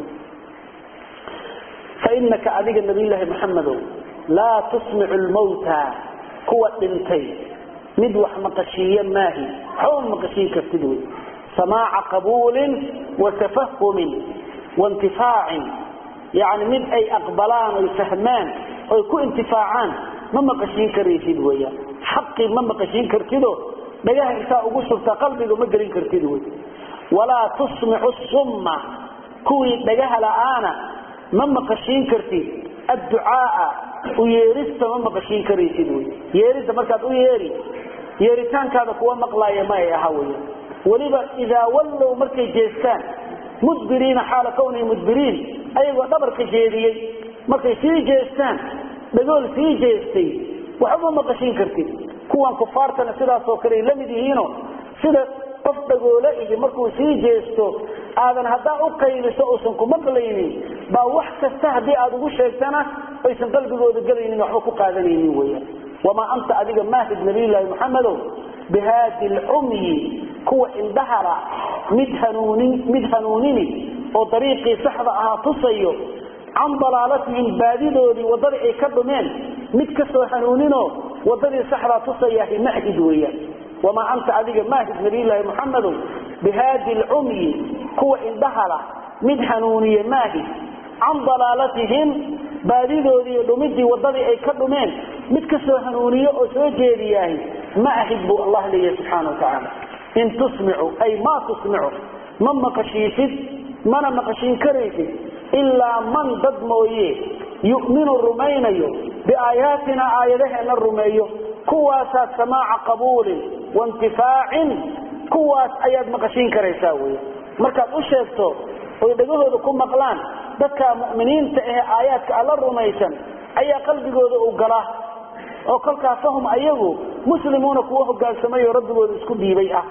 فإنك أذيك النبي الله محمد لا تسمع الموتى قوة انتي مدوح مقشيا ماهي حول مقشيك التدوي سماع قبول وتفهم وانتفاع يعني مد أي أقبلان ويفهمان أو يكون انتفاعان ما مقشين كريسيد ويا حقي ما مقشين كرتيدو بجاه إنساء وقصر قلبي وما قرين كرتيدو ولا تسمع الصم كوي بجاه لآنا ما مقشين كرتيد الدعاء ويرست ما مقشين كريسيد ويا يرست مركز ويري يريتان كذا قوة مقلايا ما يهوي ولبا إذا ولوا مركز جيستان مدبرين حال كوني مدبرين أيوة دبر كجيري markay sii jeestaan dagool sii jeestay waxba ma qashin kartid kuwan kufaartana sidaas oo kale lamid yihiino sida qof dagoole iyo markuu sii jeesto aadan hada u qayliso oo san ku maqlaynin ba wax kasta hadii aad ugu sheegtana aysan qalbigooda galaynin waxba ku qaadanaynin weeyaan wama anta adiga maahid nabiyilaahi muhammad bihadi al-ummi kuwa indahara mid hanuunin mid hanuunini oo dariiqi saxda ah tusayo عن ضلالتهم باديدودي ودري اي كدمين مid kasto xanuunino wadadii saxra tusayay mahid weeyaa wama anta adiga mahid nabiilahi muhammad bihadi al-ummi kuwa indahala mid xanuuniye mahid عن ضلالتهم باديدودي dhumidi wadadii ay ka dhumeen mid kasto xanuuniyo oo soo jeediyay mahid bu allah leeyahay subhanahu wa ta'ala in tusmi'u ay ma tusmi'u mamma qashifid mana maqashin karaysid إلا من ضد مويه يؤمن الرمينيو بآياتنا آياتنا الرميو كواسا سماع قبول وانتفاع kuwaas ayaad maqashiin karaysaa weeye markaad u sheegto oo dhagahooda ku maqlaan dadka mu'miniinta ee aayaadka alla rumaysan ayaa qalbigooda u gala oo kolkaas fahum ayagu muslimuuna kuwa hoggaansamay oo rabbigooda isku dhiibay ah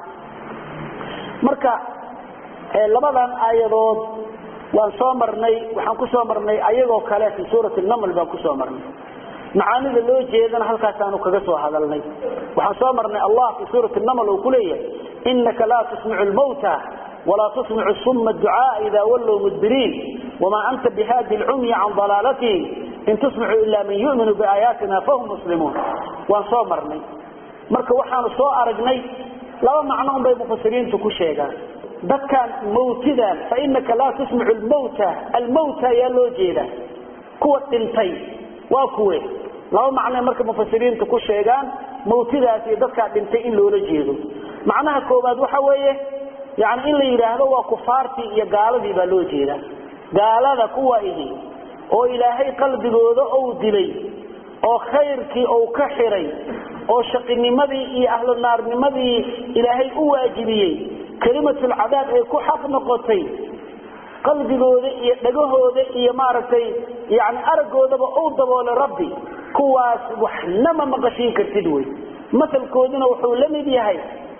marka labadan aayadood waan soo marnay waxaan ku soo marnay ayagoo kale fi suurati an-naml baan ku soo marnay macaanida loo jeedana halkaas aanu kaga soo hadalnay waxaan soo marnay Allah fi suurati an-naml oo kuleeyahay innaka la tusmi'u al-mawta ولا تسمع الصم الدعاء إذا ولوا مدبرين وما أنت بهادي العمي عن ضلالتهم إن تسمع إلا من يؤمن بآياتنا فهم مسلمون وانصامرني مركا وحان الصوء أرجني لو معناهم بي مفسرين تكو شيئا ذكا موتدا فإنك لا تسمع الموتى الموتى يلو جيدا قوة تنتي وكوه لو معنى مركا مفسرين تكو شيئا موتدا في ذكا تنتي إلو لجيدو معناها كوباد وحويه يعني إن اللي يراهدوا وكفارتي يا قالدي بالو جيدا قالدا كوا إيدي oo ilaahay qalbigooda oo dilay oo khayrkii oo ka xiray oo shaqinimadii iyo ahlu naarnimadii ilaahay u waajibiyay kalimatul cadaab ay ku xaq noqotay qalbigooda iyo dhagahooda iyo maaragtay yaani aragoodaba oo daboolay rabbi kuwaas waxna ma maqashin kartid way masalkoodina wuxuu la mid yahay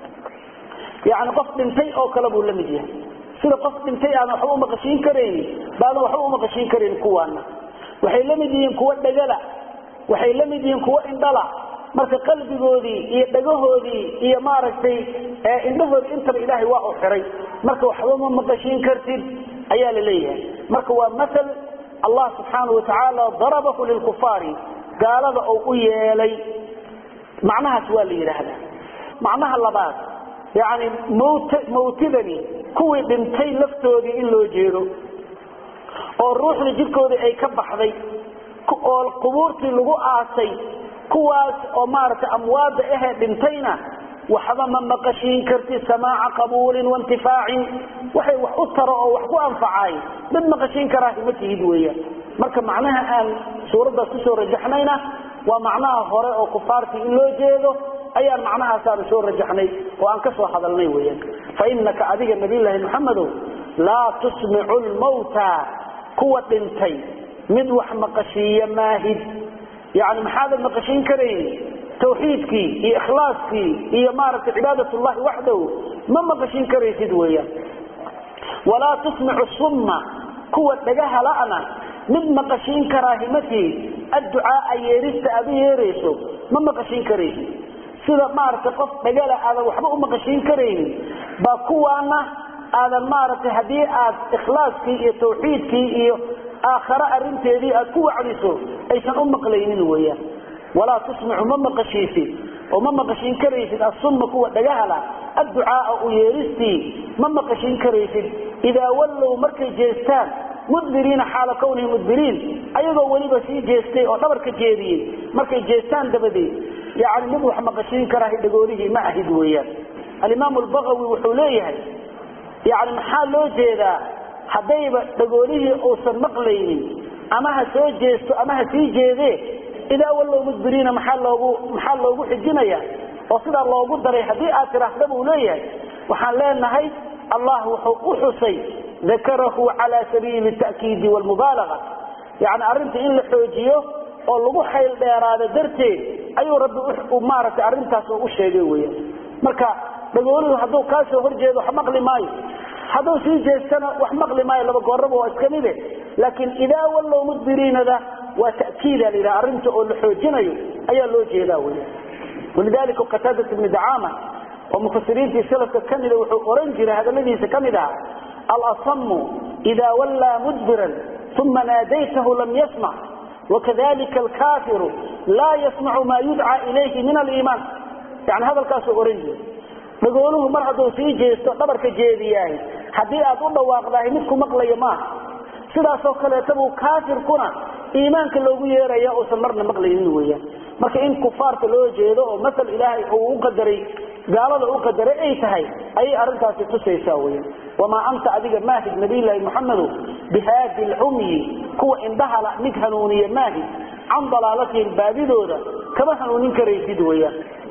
yaani qof dhintay oo kala buu la mid yahay sida qof dhintay aan wax u maqashin kareen baad wax u maqashin kareen kuwana waxay la mid yihiin kuwa dhagala waxay la mid yihiin kuwa indhala marka qalbigoodii iyo dhagahoodii iyo maaragtay ee indhahoodii inta ilaahay waa u xiray marka waxba ma maqashin kartid ayaa la leeyahay marka waa masal Allah subhanahu wa ta'ala darabahu lil kufari qaalada oo u yeelay macnahaas waa la yiraahdaa macnaha labaad يعني موت موتدني كوي دنتي لفتودي إن لو جيرو oo ruuxda jirkooda ay ka baxday oo qubuurtii lagu aasay kuwaas oo maarta amwaad ah dhintayna waxba ma maqashin karti samaa'a qabuulin wa intifaa'in waxay wax u taro oo wax ku anfacay mid maqashin karaahimatiid weeyaan marka macnaha aan suurada ku soo rajaxnayna waa macnaha hore oo kufaartii in loo jeedo ayaa macnaha saaru soo rajaxnay oo aan ka soo hadalnay weeyaan fa innaka adiga nabiyullaahi muhammad la tusmi'u al-mauta kuwa dhintay mid wax maqashiya maahid yaani maxaad maqashin kareen tawxiidki iyo ikhlaaski iyo maaragtay cibaadatullahi wahdahu ma maqashin kareysid weeyaan wala tusmi'u as-summa kuwa dhagaha la'ana mid maqashin karaahimati addu'a ayirista abiyeereeso ma maqashin kareysid sida maarta qof dhagala aad waxba u maqashin kareen ba kuwana aad maarta hadii aad ikhlaaskii iyo tawxiidkii iyo aakhira arinteedii aad ku wacdiso aysan u maqlaynin weeyaan wala tusmi'u ma maqashiisi oo ma maqashin kareysid as-summa kuwa dhagahala addu'a oo yeeristi ma maqashin kareysid ida wallow markay jeestaan mudbiriin xaala kawni mudbiriin ayagoo waliba sii jeestay oo dhabarka jeediyay markay jeestaan dabadii يعني مد wax maqashin kara hidagooligii ma ahid weeyaan al-imam al-baghawi wuxuu leeyahay يعني maxaa loo jeedaa hadayba dhagoolihii oo san maqlaynin ama ha soo jeesto ama ha sii jeede ila wallow mudbiriina maxaa loogu maxaa loogu xijinaya oo sida loogu daray hadii aad tiraahdo buu leeyahay waxaan leenahay Allah wuxuu u xusay ذكره على سبيل التأكيد والمبالغة يعني arinta in la xoojiyo oo lagu xayl dheeraado darteed ayuu rabbi u maartay arintaas oo u sheegay weeyaan marka dhagooluhu haduu ka soo horjeedo wax maqli maayo haduu sii jeestana wax maqli maayo laba gooraba waa iska mid laakiin ila wallow mudbiriinada wa ta'kiida ila arinta oo la xoojinayo ayaa loo jeedaa weeyaan ولذلك قتادة بن دعامة ومفسرين في سلف كامله wuxuu oran jiray hadaladiisa kamid ah al-asam idha walla mudbiran thumma nadaytahu lam yasma' وكذلك الكافر لا يسمع ما يدعى إليه من الإيمان يعني هذا الكاس أورنجي نقوله مرحبا في جيست قبرك جيدياه حدي أقول واقضاه منكم مقلي ما سلا سوكلا تبو كافر كنا إيمانك لو يرى يا أسمرنا مقلي ويا marka in kufaarta loo jeedo oo masal ilaahay uu u qadaray gaalada uu qadaray ay tahay ay arintaas tusaysaa weeyaan wama anta adiga maahid nabiyilaahi muhammad bihadi al-ummi kuwa indaha la mid hanuuniye maahid an dalaalati baadidooda kama hanuunin karaysid weeyaan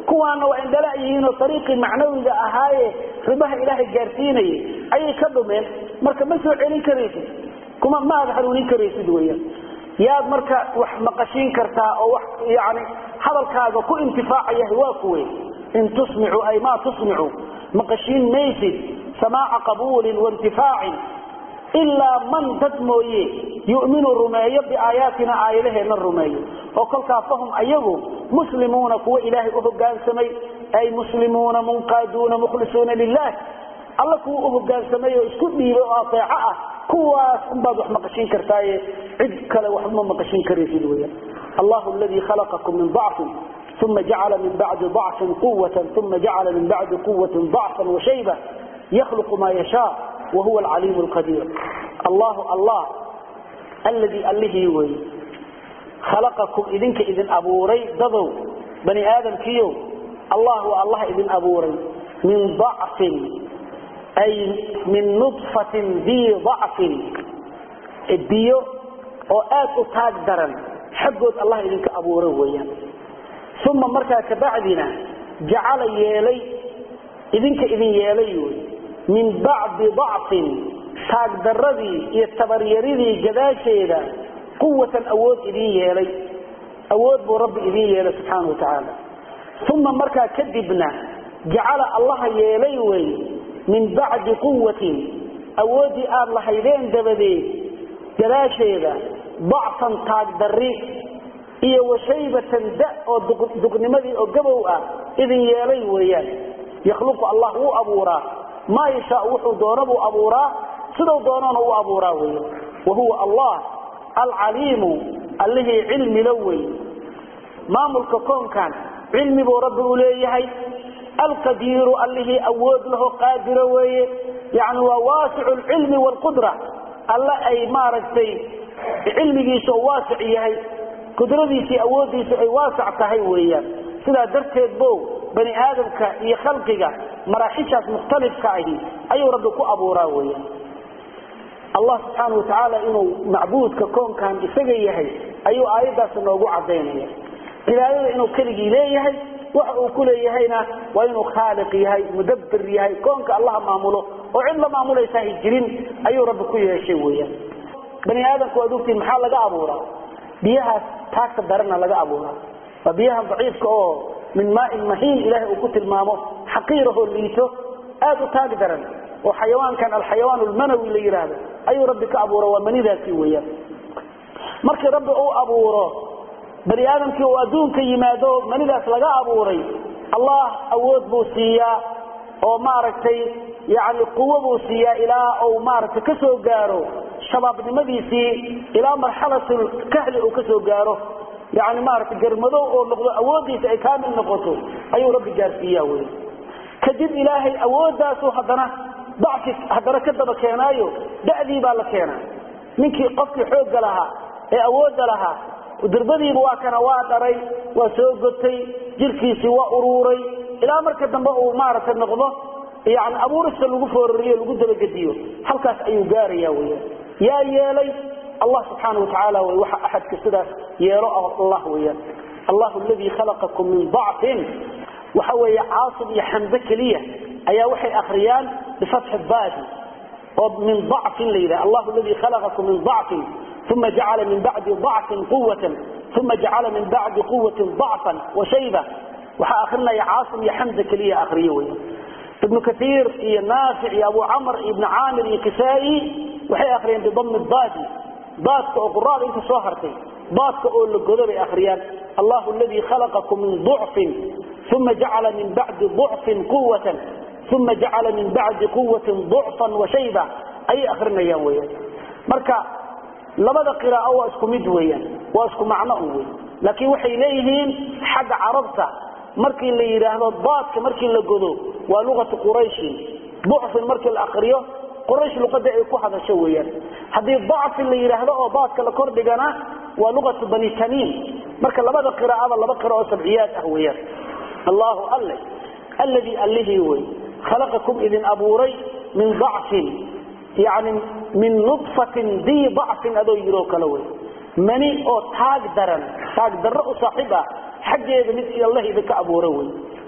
kuwaana waa indhala yihiin oo tariiqi macnawiga ahaaye ribaha ilaahay gaarsiinay ay ka dhumeen marka ma soo celin karaysid kuma ma haruurin karaysid weeyaan yaad marka wax maqashin kartaa oo wax yaani hadalkaaga ku intifaacaya waa kuwee in tusmi'u ay ma tusmi'u maqashin maysid samaa'a qabuul wa intifaa'i illa man tadmoye yu'minu rumayya bi ayatina aylaheena rumayyo oo kolka fahum ayagu muslimuuna kuwa ilaahay u hoggaansamay ay muslimuuna munqaaduna mukhlisuna lillah alla kuwa u hoggaansamay oo isku dhiibay oo ateeca ah kuwaas umbaad wax maqashin kartaaye cid kale wax ma maqashin karaysid weeyaan Allahu alladhi khalaqakum min dha'fin thumma ja'ala min ba'di dha'fin quwwatan thumma ja'ala min ba'di quwwatin dha'fan wa shayba yakhluqu ma yasha وهو العليم القدير الله الله الذي أله وي خلقكم إذنك إذن أبوري ضضوا بني آدم كيو الله الله إذن أبوري من ضعف أي من نطفة ذي ضعف الديو وآت تاقدرا حقود الله إذنك أبوري ويا ثم مركا كبعدنا جعل يالي إذنك إذن يالي وي من بعد ضعف تاقدردي يتبريريدي قداشيدا قوة أود إذين يالي أود برب إذين يالي سبحانه وتعالى ثم مركا كذبنا جعل الله يالي وي من بعد قوة أود الله إذين دبدي قداشيدا ضعفا تاقدري إيه وشيبة داء ودقنمدي وقبوة إذين يالي ويان يخلق الله هو أبوراه ما يشاء وحو دونه أبورا سدو دونه أبورا وهو الله العليم الذي علم لوي ما ملك كون كان علم برب إليه القدير الذي أود له قادر وي يعني وواسع العلم والقدرة الله أي ماركتي علمه سو واسع يهي قدرتي سي أودي سي واسع تهي ويا سدا درتيد بو بني آدم كي خلقك مراحشات مختلف كاهي أي ربك أبو راوية الله سبحانه وتعالى إنه معبود ككون كان إسجيهي أي آيات سنوجو عدينه إلى إنه كلي إليه وكل يهينا وإنه خالق يهي مدبر يهي كونك الله معموله وعند معموله يسهجرين أي ربك يشويه بني آدم كودوك المحل لقى أبو را بيها تاك درنا لقى أبو را فبيها ضعيف كأو من ماء مهين إلهي وكت المامو حقيره الليته آدو تاقدرا وحيوان كان الحيوان المنوي اللي يراده أي ربك أبورا ومن ذاكي وياه مركي رب أو أبورا بني آدم كي وأدون كي يمادو من ذاك لقى أبوري الله أود بوسيا أو ماركتي يعني قوة بوسيا إلى أو ماركتي كسو قارو شباب نمديسي إلى مرحلة الكهل أو كسو قارو يعني ما عرفت جرمدو أو نقض أودي كامل نقطه أي ربي جارسيه وين كجد إلهي أود داسو حضنا ضعف حضنا كذب كينايو دأذي بالكينا منك قفك حوق لها أود لها ودربدي بواكنا وادري وسوقتي جركي سواء أروري إلى مركز دنبقوا ما عرفت نقضه يعني أبو رسل وقفوا الرئيل وقدر القديو حلقاس أيو قاري وين يا يالي الله سبحانه وتعالى ويوحى أحد كسده يرى الله وياه الله الذي خلقكم من ضعف وحوى عاصم يحمدك ليه أي وحي أخريان بفتح الضاد ومن ضعف ليلة الله الذي خلقكم من ضعف ثم جعل من بعد ضعف قوة ثم جعل من بعد قوة ضعفا وشيبة وحى أخرنا يا عاصم يحمدك ليه أخريه ابن كثير يا نافع يا أبو عمر ابن عامر يا كسائي وحي أخرين بضم الضادي ضادك وقرار انت صهرتي ضادك اقول للقدر اخريان الله الذي خلقكم من ضعف ثم جعل من بعد ضعف قوة ثم جعل من بعد قوة ضعفا وشيبة اي اخرنا يا ويا مركا لبدا قراءة واسكو مدويا واسكو معنى ويا لكن وحي إليهين حق عربتا مركي اللي يراهدو ضادك مركي اللي قدو ولغة قريش ضعف المركي الاخرية قريش لقد يكون هذا شويا هذه الضعف اللي يرهده أو ضعف كالكور دجنا ولغة بني تميم مركا لبدا قراءة لبدا قراءة سبعيات أهويات الله الله الذي أله هو خلقكم إذن أبوري من ضعف يعني من نطفة ذي ضعف أدو يروك لوي مني أو تاقدرا تاقدر صاحبها حق يذنسي الله إذا كأبوري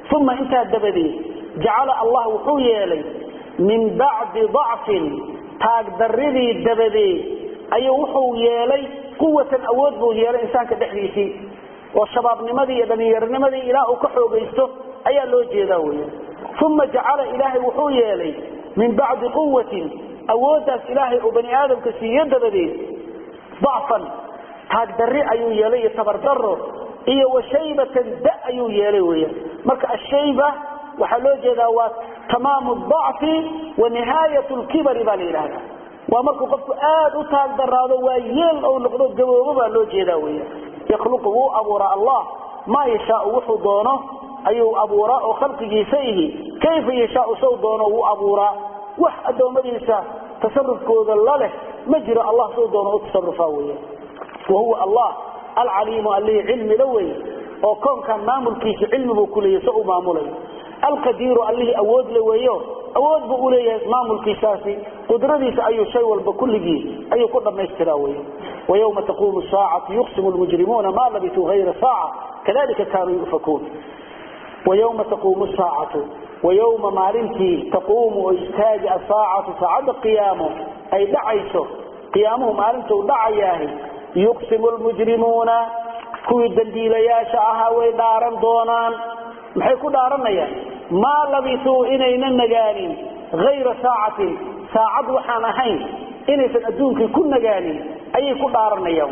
ثم انت دبدي جعل الله وحويه لي من بعد ضعف تقدرني دبدي أي وحويه لي قوة أود بوهيه الإنسان كدحديسي والشباب نمدي يدنير نمدي إله كحو بيسته أي لو جيداوية ثم جعل إلهي وحويه لي من بعد قوة أودت إلهي وبني آدم كسي دبدي ضعفا تقدري أيو يلي تبردره إيه وشيبة داء أيو يلي ويا مركا الشيبة وحلو جداوات تمام الضعف ونهاية الكبر بالإله ومركو قفت آد وتقدر هذا ويل أو نقضوا جوابه لو جداوية يخلقه أبوراء الله ما يشاء وحضانه أيو أبوراء وخلقه سيه كيف يشاء سودانه أبوراء وحده مدينة تصرف كود الله له مجرى الله سودانه وتصرفه وهو الله العليم اللي علم لوي وكون كان مامل كيس علم بكل يسوء مامله القدير اللي أود لويه أود بقوليه مامل كيساسي قدرتي أي شيء والبكل جي أي قدر ما يستراويه ويوم تقوم الساعة يقسم المجرمون ما لبثوا غير ساعة كذلك كانوا يؤفكون ويوم تقوم الساعة ويوم مالنتي تقوم ويستاج الساعة ساعة قيامه أي دعيته قيامه مالنته دعياه يقسم المجرمون كوي الدنديل يا شعها ويدارن دونان محيكو دارنيا ما لبثوا إنينا النجانين غير ساعة ساعة وحانهين إني سنأدونك كل نجانين أي كو دارنيا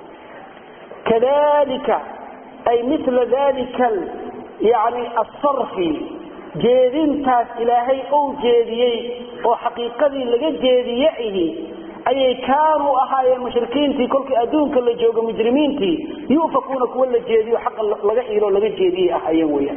كذلك أي مثل ذلك يعني الصرف جيدين تاس إلهي أو جيديي وحقيقة لغا جيديئه أي كانوا أهاي المشركين في كل أدونك اللي جوغ مجرمين تي يوفقون كل جيدي وحق لغا إيرو لغا جيدي أهاي ويا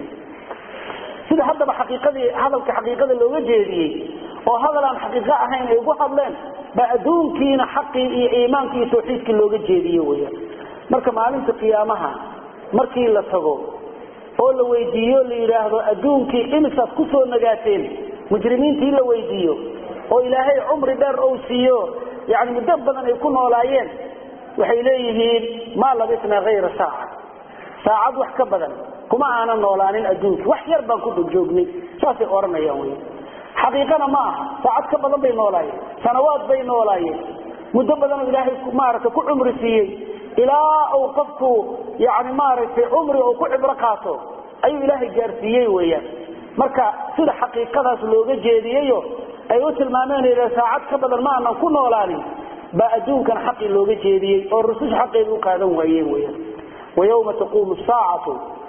سيدا هذا بحقيقة هذا الحقيقة اللي لغا جيدي وهذا الآن حقيقة أهاي يقول حبلين بأدونكين حقي إيمانكي توحيدك لغا جيدي ويا مركا معلمة قيامها مركي إلا تغو oo la weydiiyo la yiraahdo adduunkii imsaad ku soo nagaateen mujrimiintii la weydiiyo oo ilaahay umri dheer oo siiyo yaani muddo badan ay ku noolaayeen waxay leeyihiin ma labisna ghayra saaca saacad wax ka badan kuma aanan noolaanin adduunkii wax yar baan ku joognay saasay oranayaan way xaqiiqana ma aha saacad ka badan bay noolaayeen sanawaad bay noolaayeen muddo badan ilaahay ku maarata ku umri siiyay إلى أوقفكو يعني مارتي عمري أو كعبر قاطو أي إلهي جارسيي ويا مركا سيد حقيقة سلوغة جيدية أي وصل مامان إلى ساعات قبل الماء نكون ولاني بأدون كان حقي اللوغة جيدية والرسول حقي الوقادون ويا ويا ويوم تقوم الساعة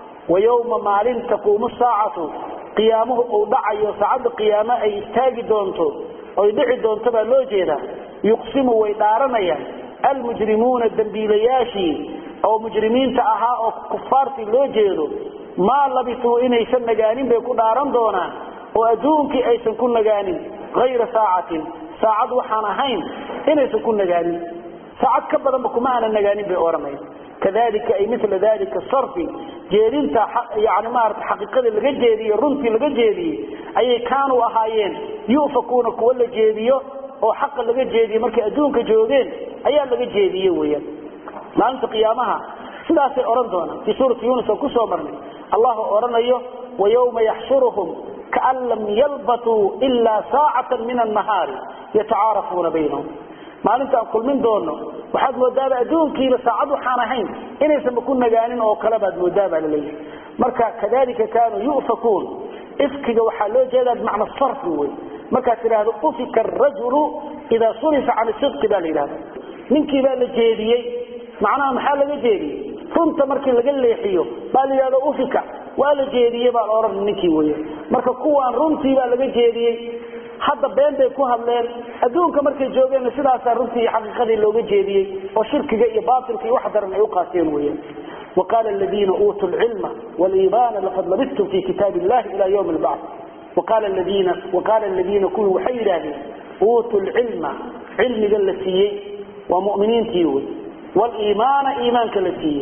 ويوم مالين تقوم الساعة قيامه أو دعي وسعد قيامه أي استاجي دونتو أو يدعي دونتو بألو جيدا يقسموا ويدارنا يعني المجرمون الدنبيلياشي أو مجرمين تأها أو كفارتي لو جيدو ما لبثوا إن يسن نجانين بيكون داران دونا وأدونك أيسن كن نجانين غير ساعة ساعة وحانهين إن يسن كن نجانين ساعة كبدا بكم معنا النجانين بأورمين كذلك أي مثل ذلك الصرف جيدين يعني ما حقيقة الجديدي الرنتي الجديدي أي كانوا أهايين يؤفكون كل جيديو oo xaq laga jeediyo markay adduunka joogeen ayaa laga jeediyay weeyaan maalinta qiyaamaha sidaas ay oran doonaan fi suurati yunus ku soo marnay allah oranayo wa yawma yahshuruhum ka'an lam yalbatu illa sa'atan min an-nahar yata'arafuna baynahum maalinta kulmin doono waxaad moodaa adduunkiiba saacad waxaan ahayn inaysan ku nagaanin oo kala baad moodaa baa leeyahay marka kadalika kaanu yufakuun ifkiga waxa loo jeedaa macna sarf weey marka tiraahdo ufika ar-rajul idha surifa 'an as-sidq balilad ninkii baa la jeediyay macnaha maxaa laga jeediyay runta markii laga leexiyo balilad ufika waa la jeediyay baa oran ninkii weey marka kuwaan runtii baa laga jeediyay hadda been bay ku hadleen adduunka markay joogeen sidaas runtii xaqiiqadii looga jeediyay oo shirkiga iyo baatilka iyo wax daran ay u qaateen weey وقال الذين اوتوا العلم والايمان لقد لبثتم في كتاب الله الى يوم البعث وقال الذين وقال الذين كلوا حيراني اوتوا العلم علم جلسيه ومؤمنين تيوي والايمان ايمان كلسيه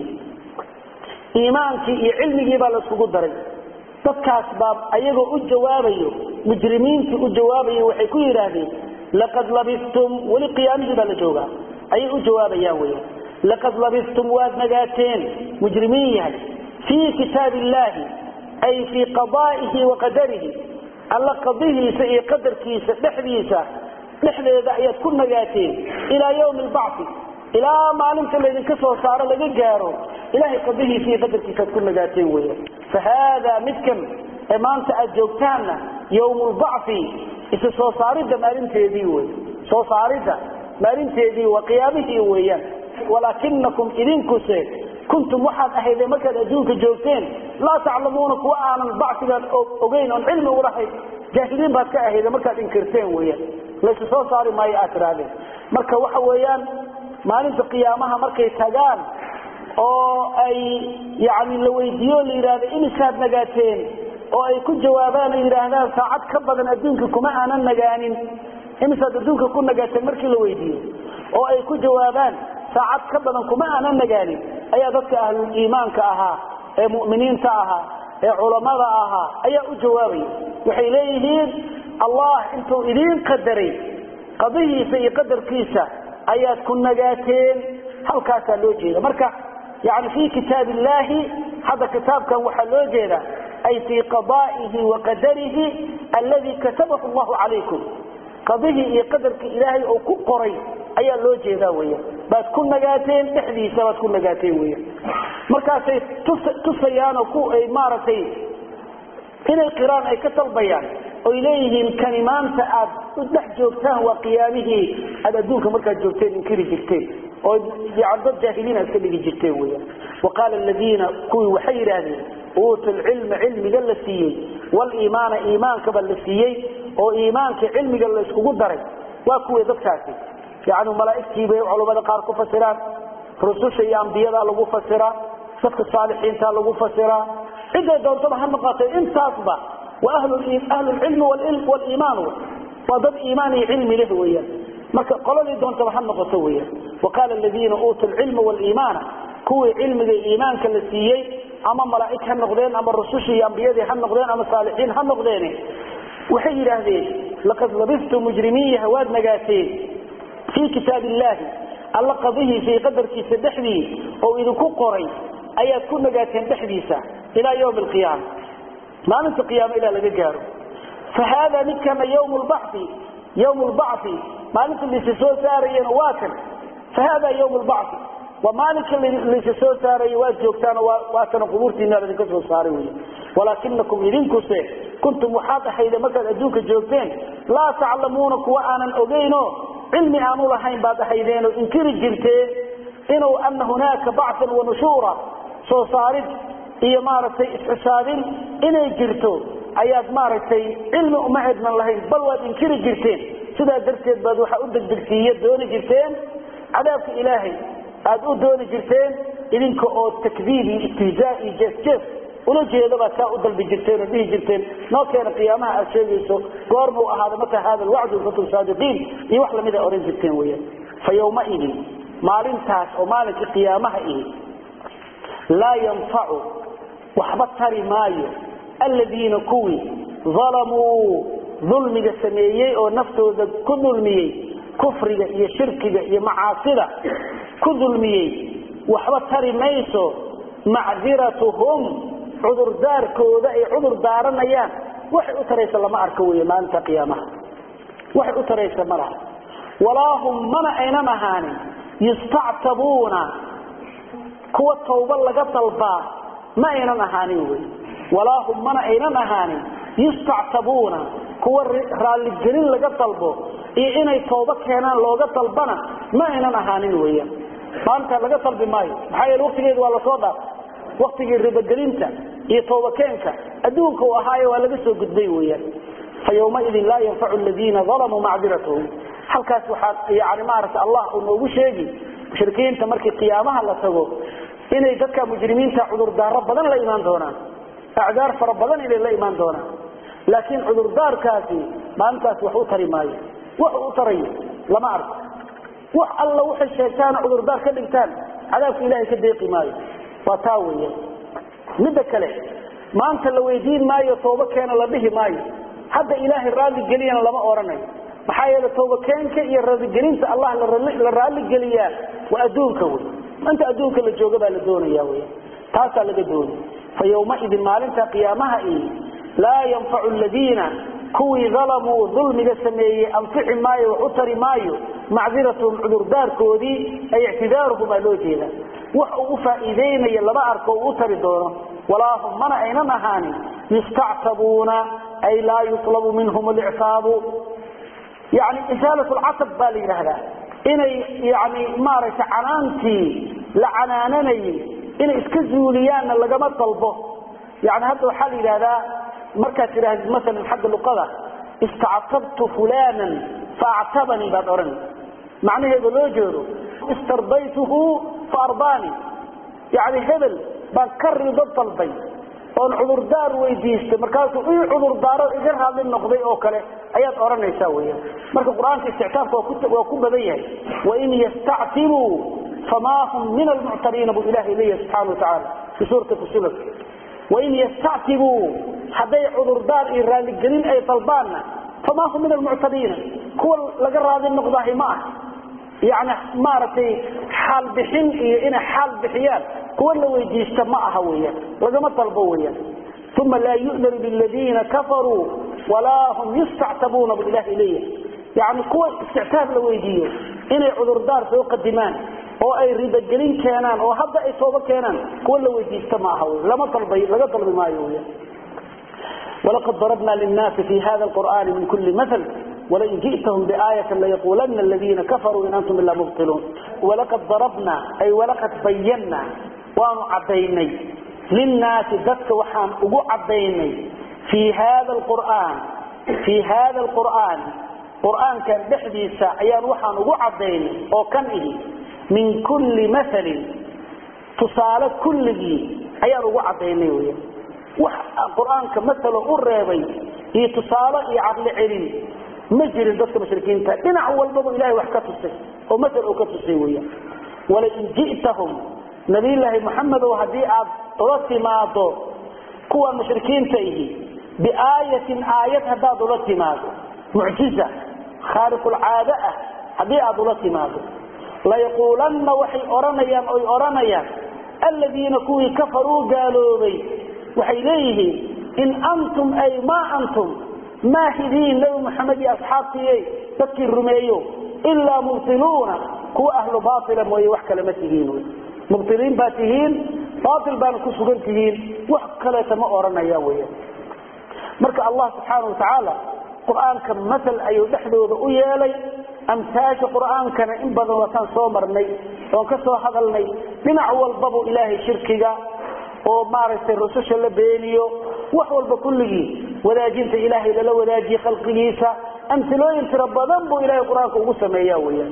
ايمانك علمي با لا اسكو دري dadkaas baab ayagoo u jawaabayo mujrimiintu u jawaabayo waxay ku yiraahdeen laqad labistum wali qiyaamada baa la jooga ay u jawaabayaan weeyo laqad labistum wa nagateen mujrimiin fi kitaabillahi أي في قضائه وقدره الله قضيه سي قدر كيسة لحديسة لحدي ذا كل نجاتين إلى يوم البعث إلى ما علمت الذي كسر صار لقى جاره إلهي قضيه في قدر كيسة كل نجاتين ويا فهذا متكم إمان تأجوكتانا يوم البعث إذا صارد ما رنت يديوه صارد ما رنت يديوه وقيامه ويا ولكنكم إذن كسر كنتم واحد أهيدا مكان أجوك جوكتين لا تعلمونك وأنا البعث أغين عن علم ورحي جاهلين بعد كأهيدا مكان إنكرتين ويا ليس صار ما يأثر هذا مركا وحويان ما ننسى قيامها مركا يتهجان أو أي يعني لو يديون لإرادة إن ساد نجاتين أو أي كل جوابان لإرادة ساعات كبدا أدونك كما أنا النجانين إن ساد أدونك كل نجاتين مركا لو يديون أو أي كل جوابان ساعات كبدا كما أنا النجانين أي ذلك أهل الإيمان كأها أي مؤمنين كأها أي علماء أها أي أجوابي وحيليهين الله انتو إذين قدري قضيه في قدر كيسة آيات كنا جاتين هل كاسا لوجينا مركا يعني في كتاب الله هذا كتاب كان وحلوجينا أي في قضائه وقدره الذي كتبه الله عليكم قضيه قدر إلهي أو كقري أي لوجينا ويا بس كنا جاتين تحديثة بس كنا جاتين ويا مركا سي تصيان وكو أي مارتين إن القرآن أي كتل بيان وإليهم كلمان تأب ودح جوكتان وقيامه هذا دونك مركز جوكتين انكري جلتين ويعرض جاهلين اسكالي جلتين ويا وقال الذين كوي وحير هذه أوتوا العلم علم جلسيي والإيمان إيمان كبلسيي وإيمان كعلم جلسكو قدري وكوي ذكاتي يعني ملائكتي علماء قاركو فسران رسوش أيام بيضا لغو فسران صدق الصالحين تا لغو فسران إذا دون طبعا النقاطين انت أصبح وأهل أهل العلم والعلم والإيمان وضد إيماني علمي له ويا ما قالوا لي دون تبحث نقطوية وقال الذين أوتوا العلم والإيمان كوي علم الإيمان كالسيئي أما ملائكة هالنقدين أما الرسوش أنبياء هالنقدين أما الصالحين هالنقدين وحير هذه لقد لبثت مجرمية هواد نقاتين في كتاب الله الله قضيه في قدر كيس دحدي أو إذا كقري أيات كل نقاتين دحديسة إلى يوم القيامة ما ننسى قيام إلى لقاره فهذا نكما يوم البعث يوم البعث ما ننسى اللي سيسو ساري واكن فهذا يوم البعث وما ننسى اللي سيسو ساري واجوكتان واتنا قبورتي النار اللي كسو ساري ولكنكم إذنكم سي كنتم محاطة إذا مكان أجوك جوكتين لا تعلمونك وأنا أغينو علمي آنو لحين بعد حيدينو إنكر الجلتين إنه أن هناك بعثا ونشورا سو صارد iyo maartay isxisaabin inay jirto ayaad maartay ilmi uma cidman lahayn bal waad inkiri jirteen sida darteed baad waxa u degdegsiiyay dooni jirteen cadaabka ilaahay aad u dooni jirteen idinka oo takdiib iyo istihzaa iyo jees ula jeedo ba ka u dalbi jirteen oo dhigi jirteen noo keena qiyaamaha aad sheegayso goormu ahaada mata hada alwa'd wa sadiqin iyo wax lamida oran jirteen weeyaan fa yawma idin maalintaas oo maalinka qiyaamaha ii لا ينفع وحبطر مايو الذين كوي ظلموا ظلم سميي او نفسه كظلمي كفر يا شرك يا معاصي كظلمي وحبطر ميسو معذرتهم عذر دار كودا اي عذر دارنيان وحي اتريس لما اركوي ما انت قيامه وحي اتريس مره ولا هم من اينما هاني يستعتبون كوا توبه لغا طلبا ما اينا نهاني ولا هم من اينا نهاني يستعتبون كوا رالي جلين لغا طلبو اي اني توبه كينان لوغا طلبنا ما اينا نهاني ويا مانتا لغا طلبي ماي maxay waqtigeed waa la soo dhaaf waqtigii riba gelinta iyo tooba keenka adduunka oo ahaayo waa laga soo gudbay weeyaan fayawma idin la yanfa'u alladhina zalamu ma'diratuhum halkaas waxa yaani maarta Allah uu noogu sheegi shirkiinta markii qiyaamaha la tago inay dadka mujrimiinta cudur daaro badan la iman doonaan acdaar fara badan inay la iman doonaan laakiin cudur daarkaasi maantaas wax u tari maayo wax u taray lama arko wax alla waxa sheegtaan cudur daar ka dhigtaan cadaabka ilaahay ka deeqi maayo waa taawiye mid kale maanta la weydiin maayo tooba keena la dhihi maayo hadda ilaahay raali galiyana lama oranayo maxaa yeelay tooba keenka iyo raali galinta Allah la raali galiyaa waa adduunka way anta adduunka la jooga baa la doonaya way taasa laga doonay فيومئذ مالنتا قيامها إيه لا ينفع الذين كوي ظلموا ظلم جسمي أنفع مايو وعطر مايو معذرتهم عذر دار كودي أي اعتذارهم ألوجينا وحوفا إذين يلما أركوا وعطر دونه ولا هم من أين نهاني يستعتبون أي لا يطلب منهم الإعصاب يعني إزالة العصب بالي هذا إن يعني مارس عنانتي لعنانني إن اسكزوا ليانا لقما طلبه يعني هذا حالي هذا مركز مثلا حق اللقاء استعتبت فلانا فاعتبني بعد أرن معنى هذا لو جيره استرضيته فأرضاني يعني هبل بكر ضد البيت oon cudur daar weydiistay markaasuu ii cudur daaro iga raadin noqday oo kale ayaad oranaysaa weeyaan marka quraanka istictaafka waa ku badan yahay wa in yasta'tibu fama hum min al-mu'tarin bi ilahi ilayhi subhanahu wa ta'ala fi surati fusilat wa in yasta'tibu haday cudur daar ii raali galin ay talbaana fama hum min al-mu'tarin kuwa laga raadin noqday ma يعني مارتي حال بحين إن حال بحيان كل ويجيست معها ويا لقما طلبويا ثم لا يؤذن بالذين كفروا ولا هم يستعتبون بالله إليه يعني كل استعتاب لويجيه إن عذر دار سوق الدمان أو أي ريب الجلين كانان أو هذا أي صوب كانان كل ويجيست معها ويا لما طلبي لقى طلب ما يويا ولقد ضربنا للناس في هذا القرآن من كل مثل ولئن جئتهم بآية ليقولن الذين كفروا إن أنتم إلا مبطلون ولقد ضربنا أي ولقد بينا وعبيني للناس ذاتك وحام أبو عبيني في هذا القرآن في هذا القرآن قرآن كان بحدي ساعيان وحام أبو عبيني أو كان إيه من كل مثل تصالة كل ذي أيان أبو عبيني ويا القرآن كمثل أرابي هي تصالة عقل علم مجري ضد المشركين إن أول باب إلهي وحكته ومثل أكته ويا ولئن جئتهم نبي الله محمد وهدي طلتي ماضو قوى المشركين تيه بآية آية هذا طلتي ماضو معجزة خارق العادة هدي طلتي ماضو لا يقولن وحي أرميا أو أرميا الذين كوي كفروا قالوا بي وحي ليه إن أنتم أي ما أنتم ماهدين لو محمد أصحابتي تذكر الرميو إلا مبطلون كو أهل باطلا ويوحك لمتهين مبطلين باتهين باطل بانكو سبنتهين وحك لا تمأرنا ياويا مرك الله سبحانه وتعالى قرآن كم مثل أيو دحدو ذؤيا لي أمتاش قرآن كان إنبضا وكان صومرني وكسو حضلني من أول بابو إلهي شركي ومارس الرسوش اللي بينيو وحول بكله ولاجنت إلهي للا ولاجي خلقيسا أمثلوين تربى ذنبه إلهي قرآنك وقسم إياويا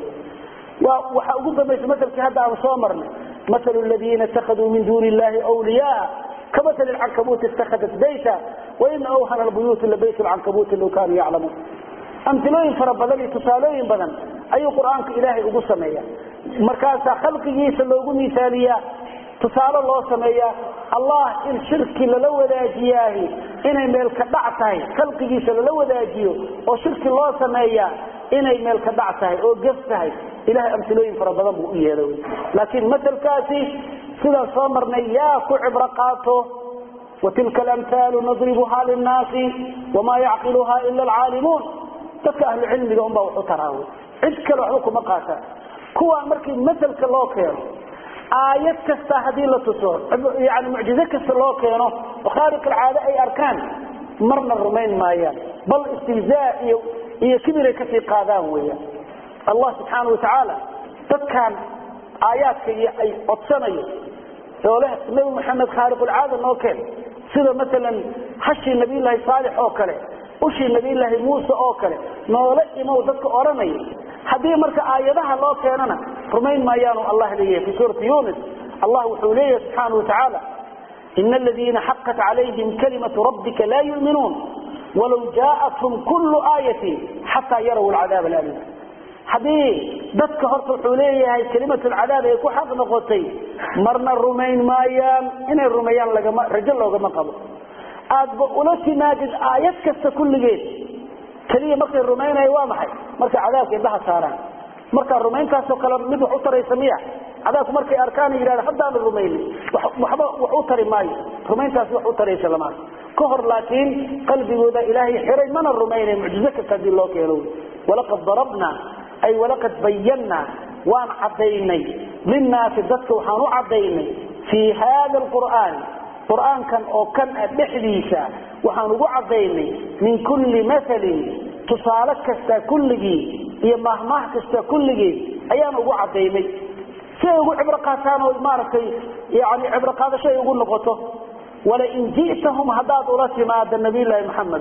وحاقوب بيس مثل كهذا عن صومرنا مثل الذين اتخذوا من دون الله أولياء كمثل العنكبوت اتخذت بيتا وإن أوهن البيوت لبيت العنكبوت اللي كانوا يعلمون أمثلوين تربى ذنبه تسالوين بدن أي قرآنك إلهي وقسم إياه مركاسا خلقيسا اللي يقول مثاليا تصال الله سميا الله إن شرك للو وداجياه إن ملك دعته خلقه للو وداجيه أو شرك الله سميا إن ملك دعته أو قفته إله أمثلين فربنا بؤيه له لكن مثل كاسي سلا صامرنا إياك عبرقاته وتلك الأمثال نضربها للناس وما يعقلها إلا العالمون تلك أهل العلم لهم بوحطراه عدك لحوكم مقاتا كوا مركي مثل كالله خير آيات كستا هذه لا تصور يعني معجزة كستا الله كيانو وخارق العادة أي أركان مرنا الرمين مايان بل استهزاء هي كبيرة كثير قادام ويا الله سبحانه وتعالى تذكر آيات أي أتصني يقول نبي محمد خارق العادة نوكل سيدا مثلا حشي النبي الله صالح أوكله وشي النبي الله موسى أوكله نولئي موتك أرمي حديث مرك آياتها الله كياننا رمين ما يانو الله ليه في سورة يونس الله وحوليه سبحانه وتعالى إن الذين حقت عليهم كلمة ربك لا يؤمنون ولو جاءتهم كل آية حتى يروا العذاب الأليم حديث ذاتك هرط وحوليه هاي كلمة العذاب يكون حق نقطي مرنا الرمين ما يان إن الرميان رجل لغا مقبل أدبقلتي ناجد آيات كست كل جيد كلية مركز الرمين أي وامحي مركز عذابك يبدأ ساران marka rumayntaasoo kala mid wax u taraysa miya عذاك مركي أركان يراد حتى الرمين وحبا وحوتري ماي رمين تاس وحوتري سلمان كهر لكن قلبي وذا إلهي حري من الرمين معجزك كذي الله كيلو ولقد ضربنا أي ولقد بينا وان عديني للناس ذاتك وحانو عديني في هذا القرآن قرآن كان أو كان بحديثة وحانو عديني من كل مثل تصالك كستا كل جي هي مهمه كستا كل جي أيام أبو عديني شيء يقول عبرقاتان وإمارتي يعني عبرقات شيء يقول نقطه ولئن جئتهم هداد أولاتي مع النبي الله محمد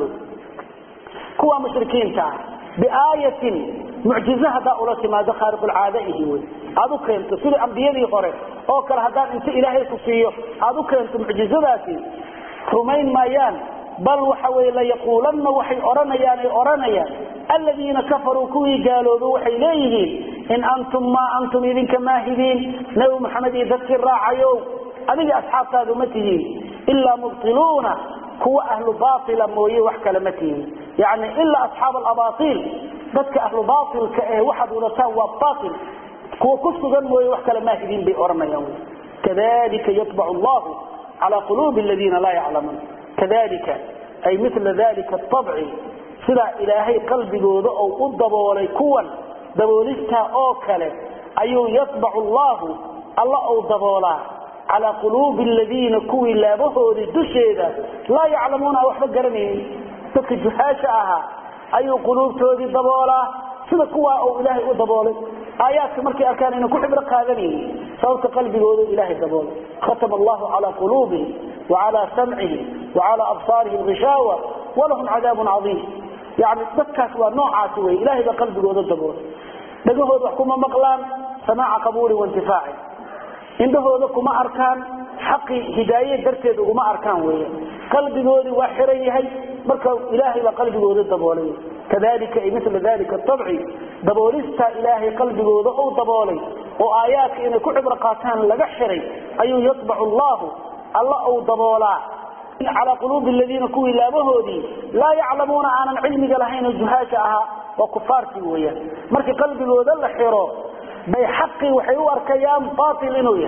كوا مشركين تعال بآية معجزة هذا أولاتي مع خارق العادة إيهوي هذا كنت سوري أنبياء خوري أو كان هذا أنت إلهي تصيه هذا كنت معجزة ذاتي رمين مايان بل وحوي لا يقولن وحي أرنيان أرنيان الذين كفروا كوي قالوا ذو وحي ليهين إن أنتم ما أنتم إذن كماهدين نبي محمد يذكر راعيو أذيك أصحاب هذا متهين إلا مبطلون هو أهل باطل مويه وحكلمتين يعني إلا أصحاب الأباطيل ذاتك أهل باطل كواحد ونساوى باطل هو كسر مويه وحكلماتين بأرنيان كذلك يطبع الله على قلوب الذين لا يعلمون كذلك أي مثل ذلك الطبع سلا إلهي قلبي قوضة أو أضب وليكون دبولستها أوكله أي يطبع الله الله أو دبولا على قلوب الذين كوي لا بهود الدشيدة لا يعلمون أو أحد قرنين تكجو حاشاها أي قلوب تودي دبولا سلا كوا أو إلهي أضبولي آيات مركي أركان إنه كل عبرق هذني صوت قلبي قوضة إلهي دبولي ختم الله على قلوبه وعلى سمعه وعلى أبصاره الغشاوة ولهم عذاب عظيم يعني تذكر ونوع عاتوي إلهي بقلبي قوضة دبولي لقوه حكومة مقلان سماع قبول وانتفاعي عنده لكم أركان حقي هداية درتيد وما أركان ويا قلبي قوضي وحريه مركو إلهي بقلبي قوضة دبولي كذلك أي مثل ذلك الطبعي دبوليستا إلهي قلبي قوضة أو دبولي وآيات إن كل عبرقاتان لقحري أي يطبع الله الله أو دبولا على قلوب الذين كوي لا بهودي لا يعلمون عن العلم لهين الجهاشها وكفارتي ويا مركي قلبي الوذل حيرو بي حقي وحيوار كيام باطل إنويا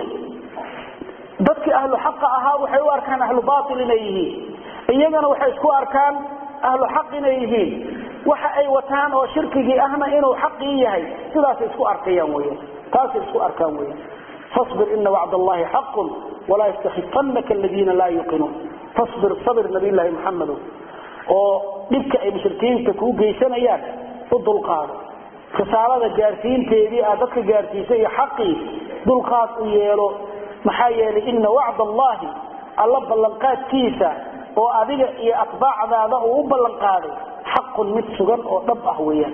ضدك أهل حق أها وحيوار كان أهل باطل إنيه إيجانا وحيسكو أركان أهل حق إنيه وحا أي وتان وشركه أهنا إنو حقي إيهي ثلاثة اسكو أركيان ويا تاسي اسكو أركان ويا فاصبر إن وعد الله حق ولا يستخفنك الذين لا يوقنون فاصبر صبر نبي الله محمد ودبك أي مشركين تكو جيسانيان ضد القاضي خسارة جارتين تيدي أدك جارتيسي حقي ضد القاضي يالو محايا إن وعد الله الله بلنقات كيسا وأذيك إيا أطباع ذا وبلنقاضي حق متسغن وطب أهويا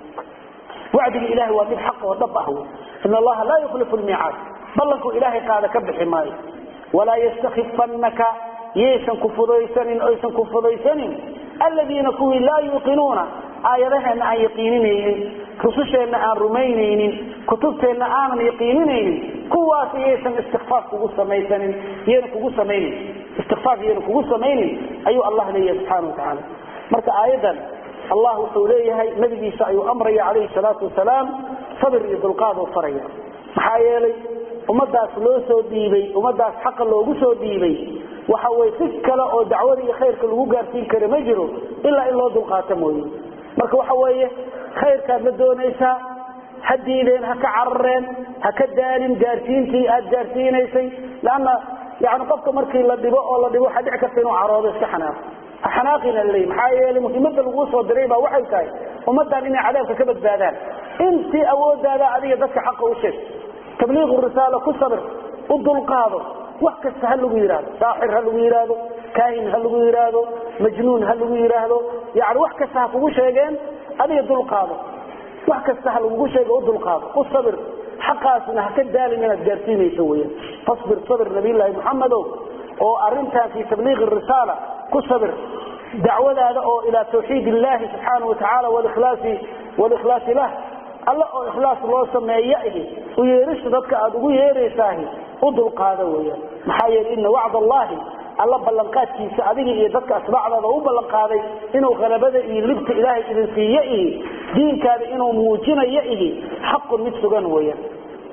وعد الإله وأذيك حق وطب أهويا إن الله لا يخلف الميعاد بلنكو إلهي قال كب حماية ولا يستخفنك يسن كفريسن أيسن كفريسن الذين كوي لا يوقنون آياتها أن يقينين رسوشين أن رمينين كتبتين أن يقينين كواس يسن استغفاف كوكو سميسن ينكوكو سمين استغفاف ينكوكو سمين أيها الله لي سبحانه وتعالى مرك آيادا الله سوليه نبي سعي أمري عليه الصلاة والسلام صبر يذو القاضي وفريا محايلي ومداس لو سو ديبي ومداس حق لوغو سو ديبي waxa way si kale oo dacwada iyo khayrka lagu gaarsiin karo ma jiro illa in loo dulqaato mooyee marka waxa weeye khayrka la doonaysa hadiideen ha ka carreen ha ka daalin gaarsiintii aad gaarsiinaysay laana yaani qofka markii la dhibo oo la dhibo waxa dhici karta inuu caroodo iska xanaaq xanaaqina leey maxaa yeelay muhiimada lagu soo diray baa waxay tahay ummadan inay cadaabka ka badbaadaan intii awoodaada adiga dadka xaq u sheeg tabliiq risala ku sabr u dulqaado وقت هل لو يرادو ساحر هل لو يرادو كاهن هل لو يرادو مجنون هل لو يرادو يعني وقت ساحو شيغان ادي دول قادو وقت سهل لو شيغو دول قادو والصبر حقاسنا هكدالين ان دارتينيسو ويا فاصبر صبر نبي الله محمد او ارنتا في تبليغ الرساله كصبر دعوه هذا الى توحيد الله سبحانه وتعالى والاخلاص والاخلاص له الله اخلاص لو سميه ويرش dadka aad ugu yeeraysaah udul qaada weeyaan maxaa yeelay in wacd Allah الله بلنقات كيس أذيه يدك أسبع هذا وبلنقاده إنه غلبته يلبت إلهي إذن في يئه دين كان إنه موجنا يئه حق متسجن ويا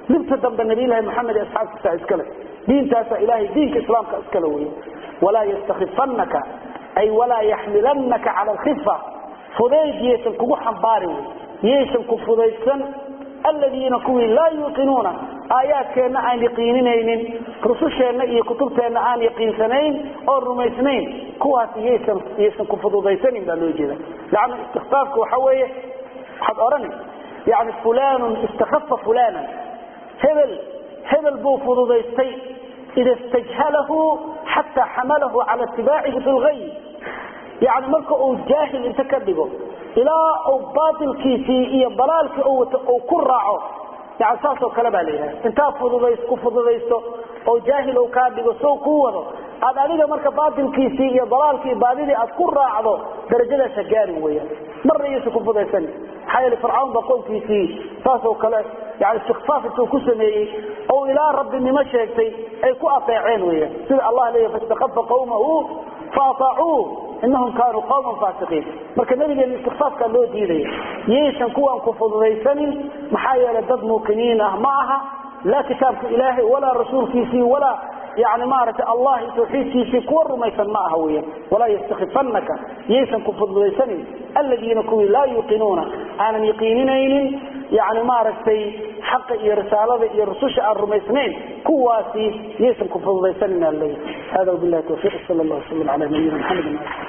لبت ضمن النبي الله محمد أصحاب السكلة دين تاسع إلهي دينك إسلامك أسكلوي ولا يستخفنك أي ولا يحملنك على الخفة فضيج يسن كبو حنباري يسن كفضيجسن الذين كوي لا يوقنون آيات كأن عن يقينين رسوشنا إيه كتبتنا عن يقين سنين أو رميسنين كوات يسن يسن كفضيجسن من الوجه لأن استخفافك وحوية حد أرني يعني فلان استخف فلانا هبل هبل بو فضيجسين إذا استجهله حتى حمله على اتباعه في الغي يعني مركو جاهل انت كذبه الى او باطل كيسي iyo balaalki oo oo ku raaco yaani saaso kala baleeyahay inta fududaysto ku fududaysto oo jaahil oo ka dhigo soo ku wado aad adiga marka baatilkiisi iyo balaalki baadidii aad ku raacdo darajada shaqaari weeyaan marayso ku fududaysan xayl fircaun baqoonkiisi saaso kala yaani istighfaaf intuu ku sameeyay oo ila rabbi nima sheegtay ay ku ateeceen weeyaan sida allah leeyahay fastaqafa qawmuhu فاطاعوه انهم كانوا قوما فاسقين marka nabiga istighfaafka loo diiday yeeshan kuwan ku fududaysanin maxaa yeelay dad muukiniin ah ma aha la kitaabka ilaahay wala rasuulkiisi wala يعني مارة الله توحيدك في كور ما يسمى هويا ولا يستخفنك يسن كفضليسني الذين كوي لا يوقنون أنا يقينين يعني مارة حق رسالة يرسوش الرميسنين كواسي يسن كفضليسني الليل هذا وبالله توفيق صلى الله وسلم على نبينا محمد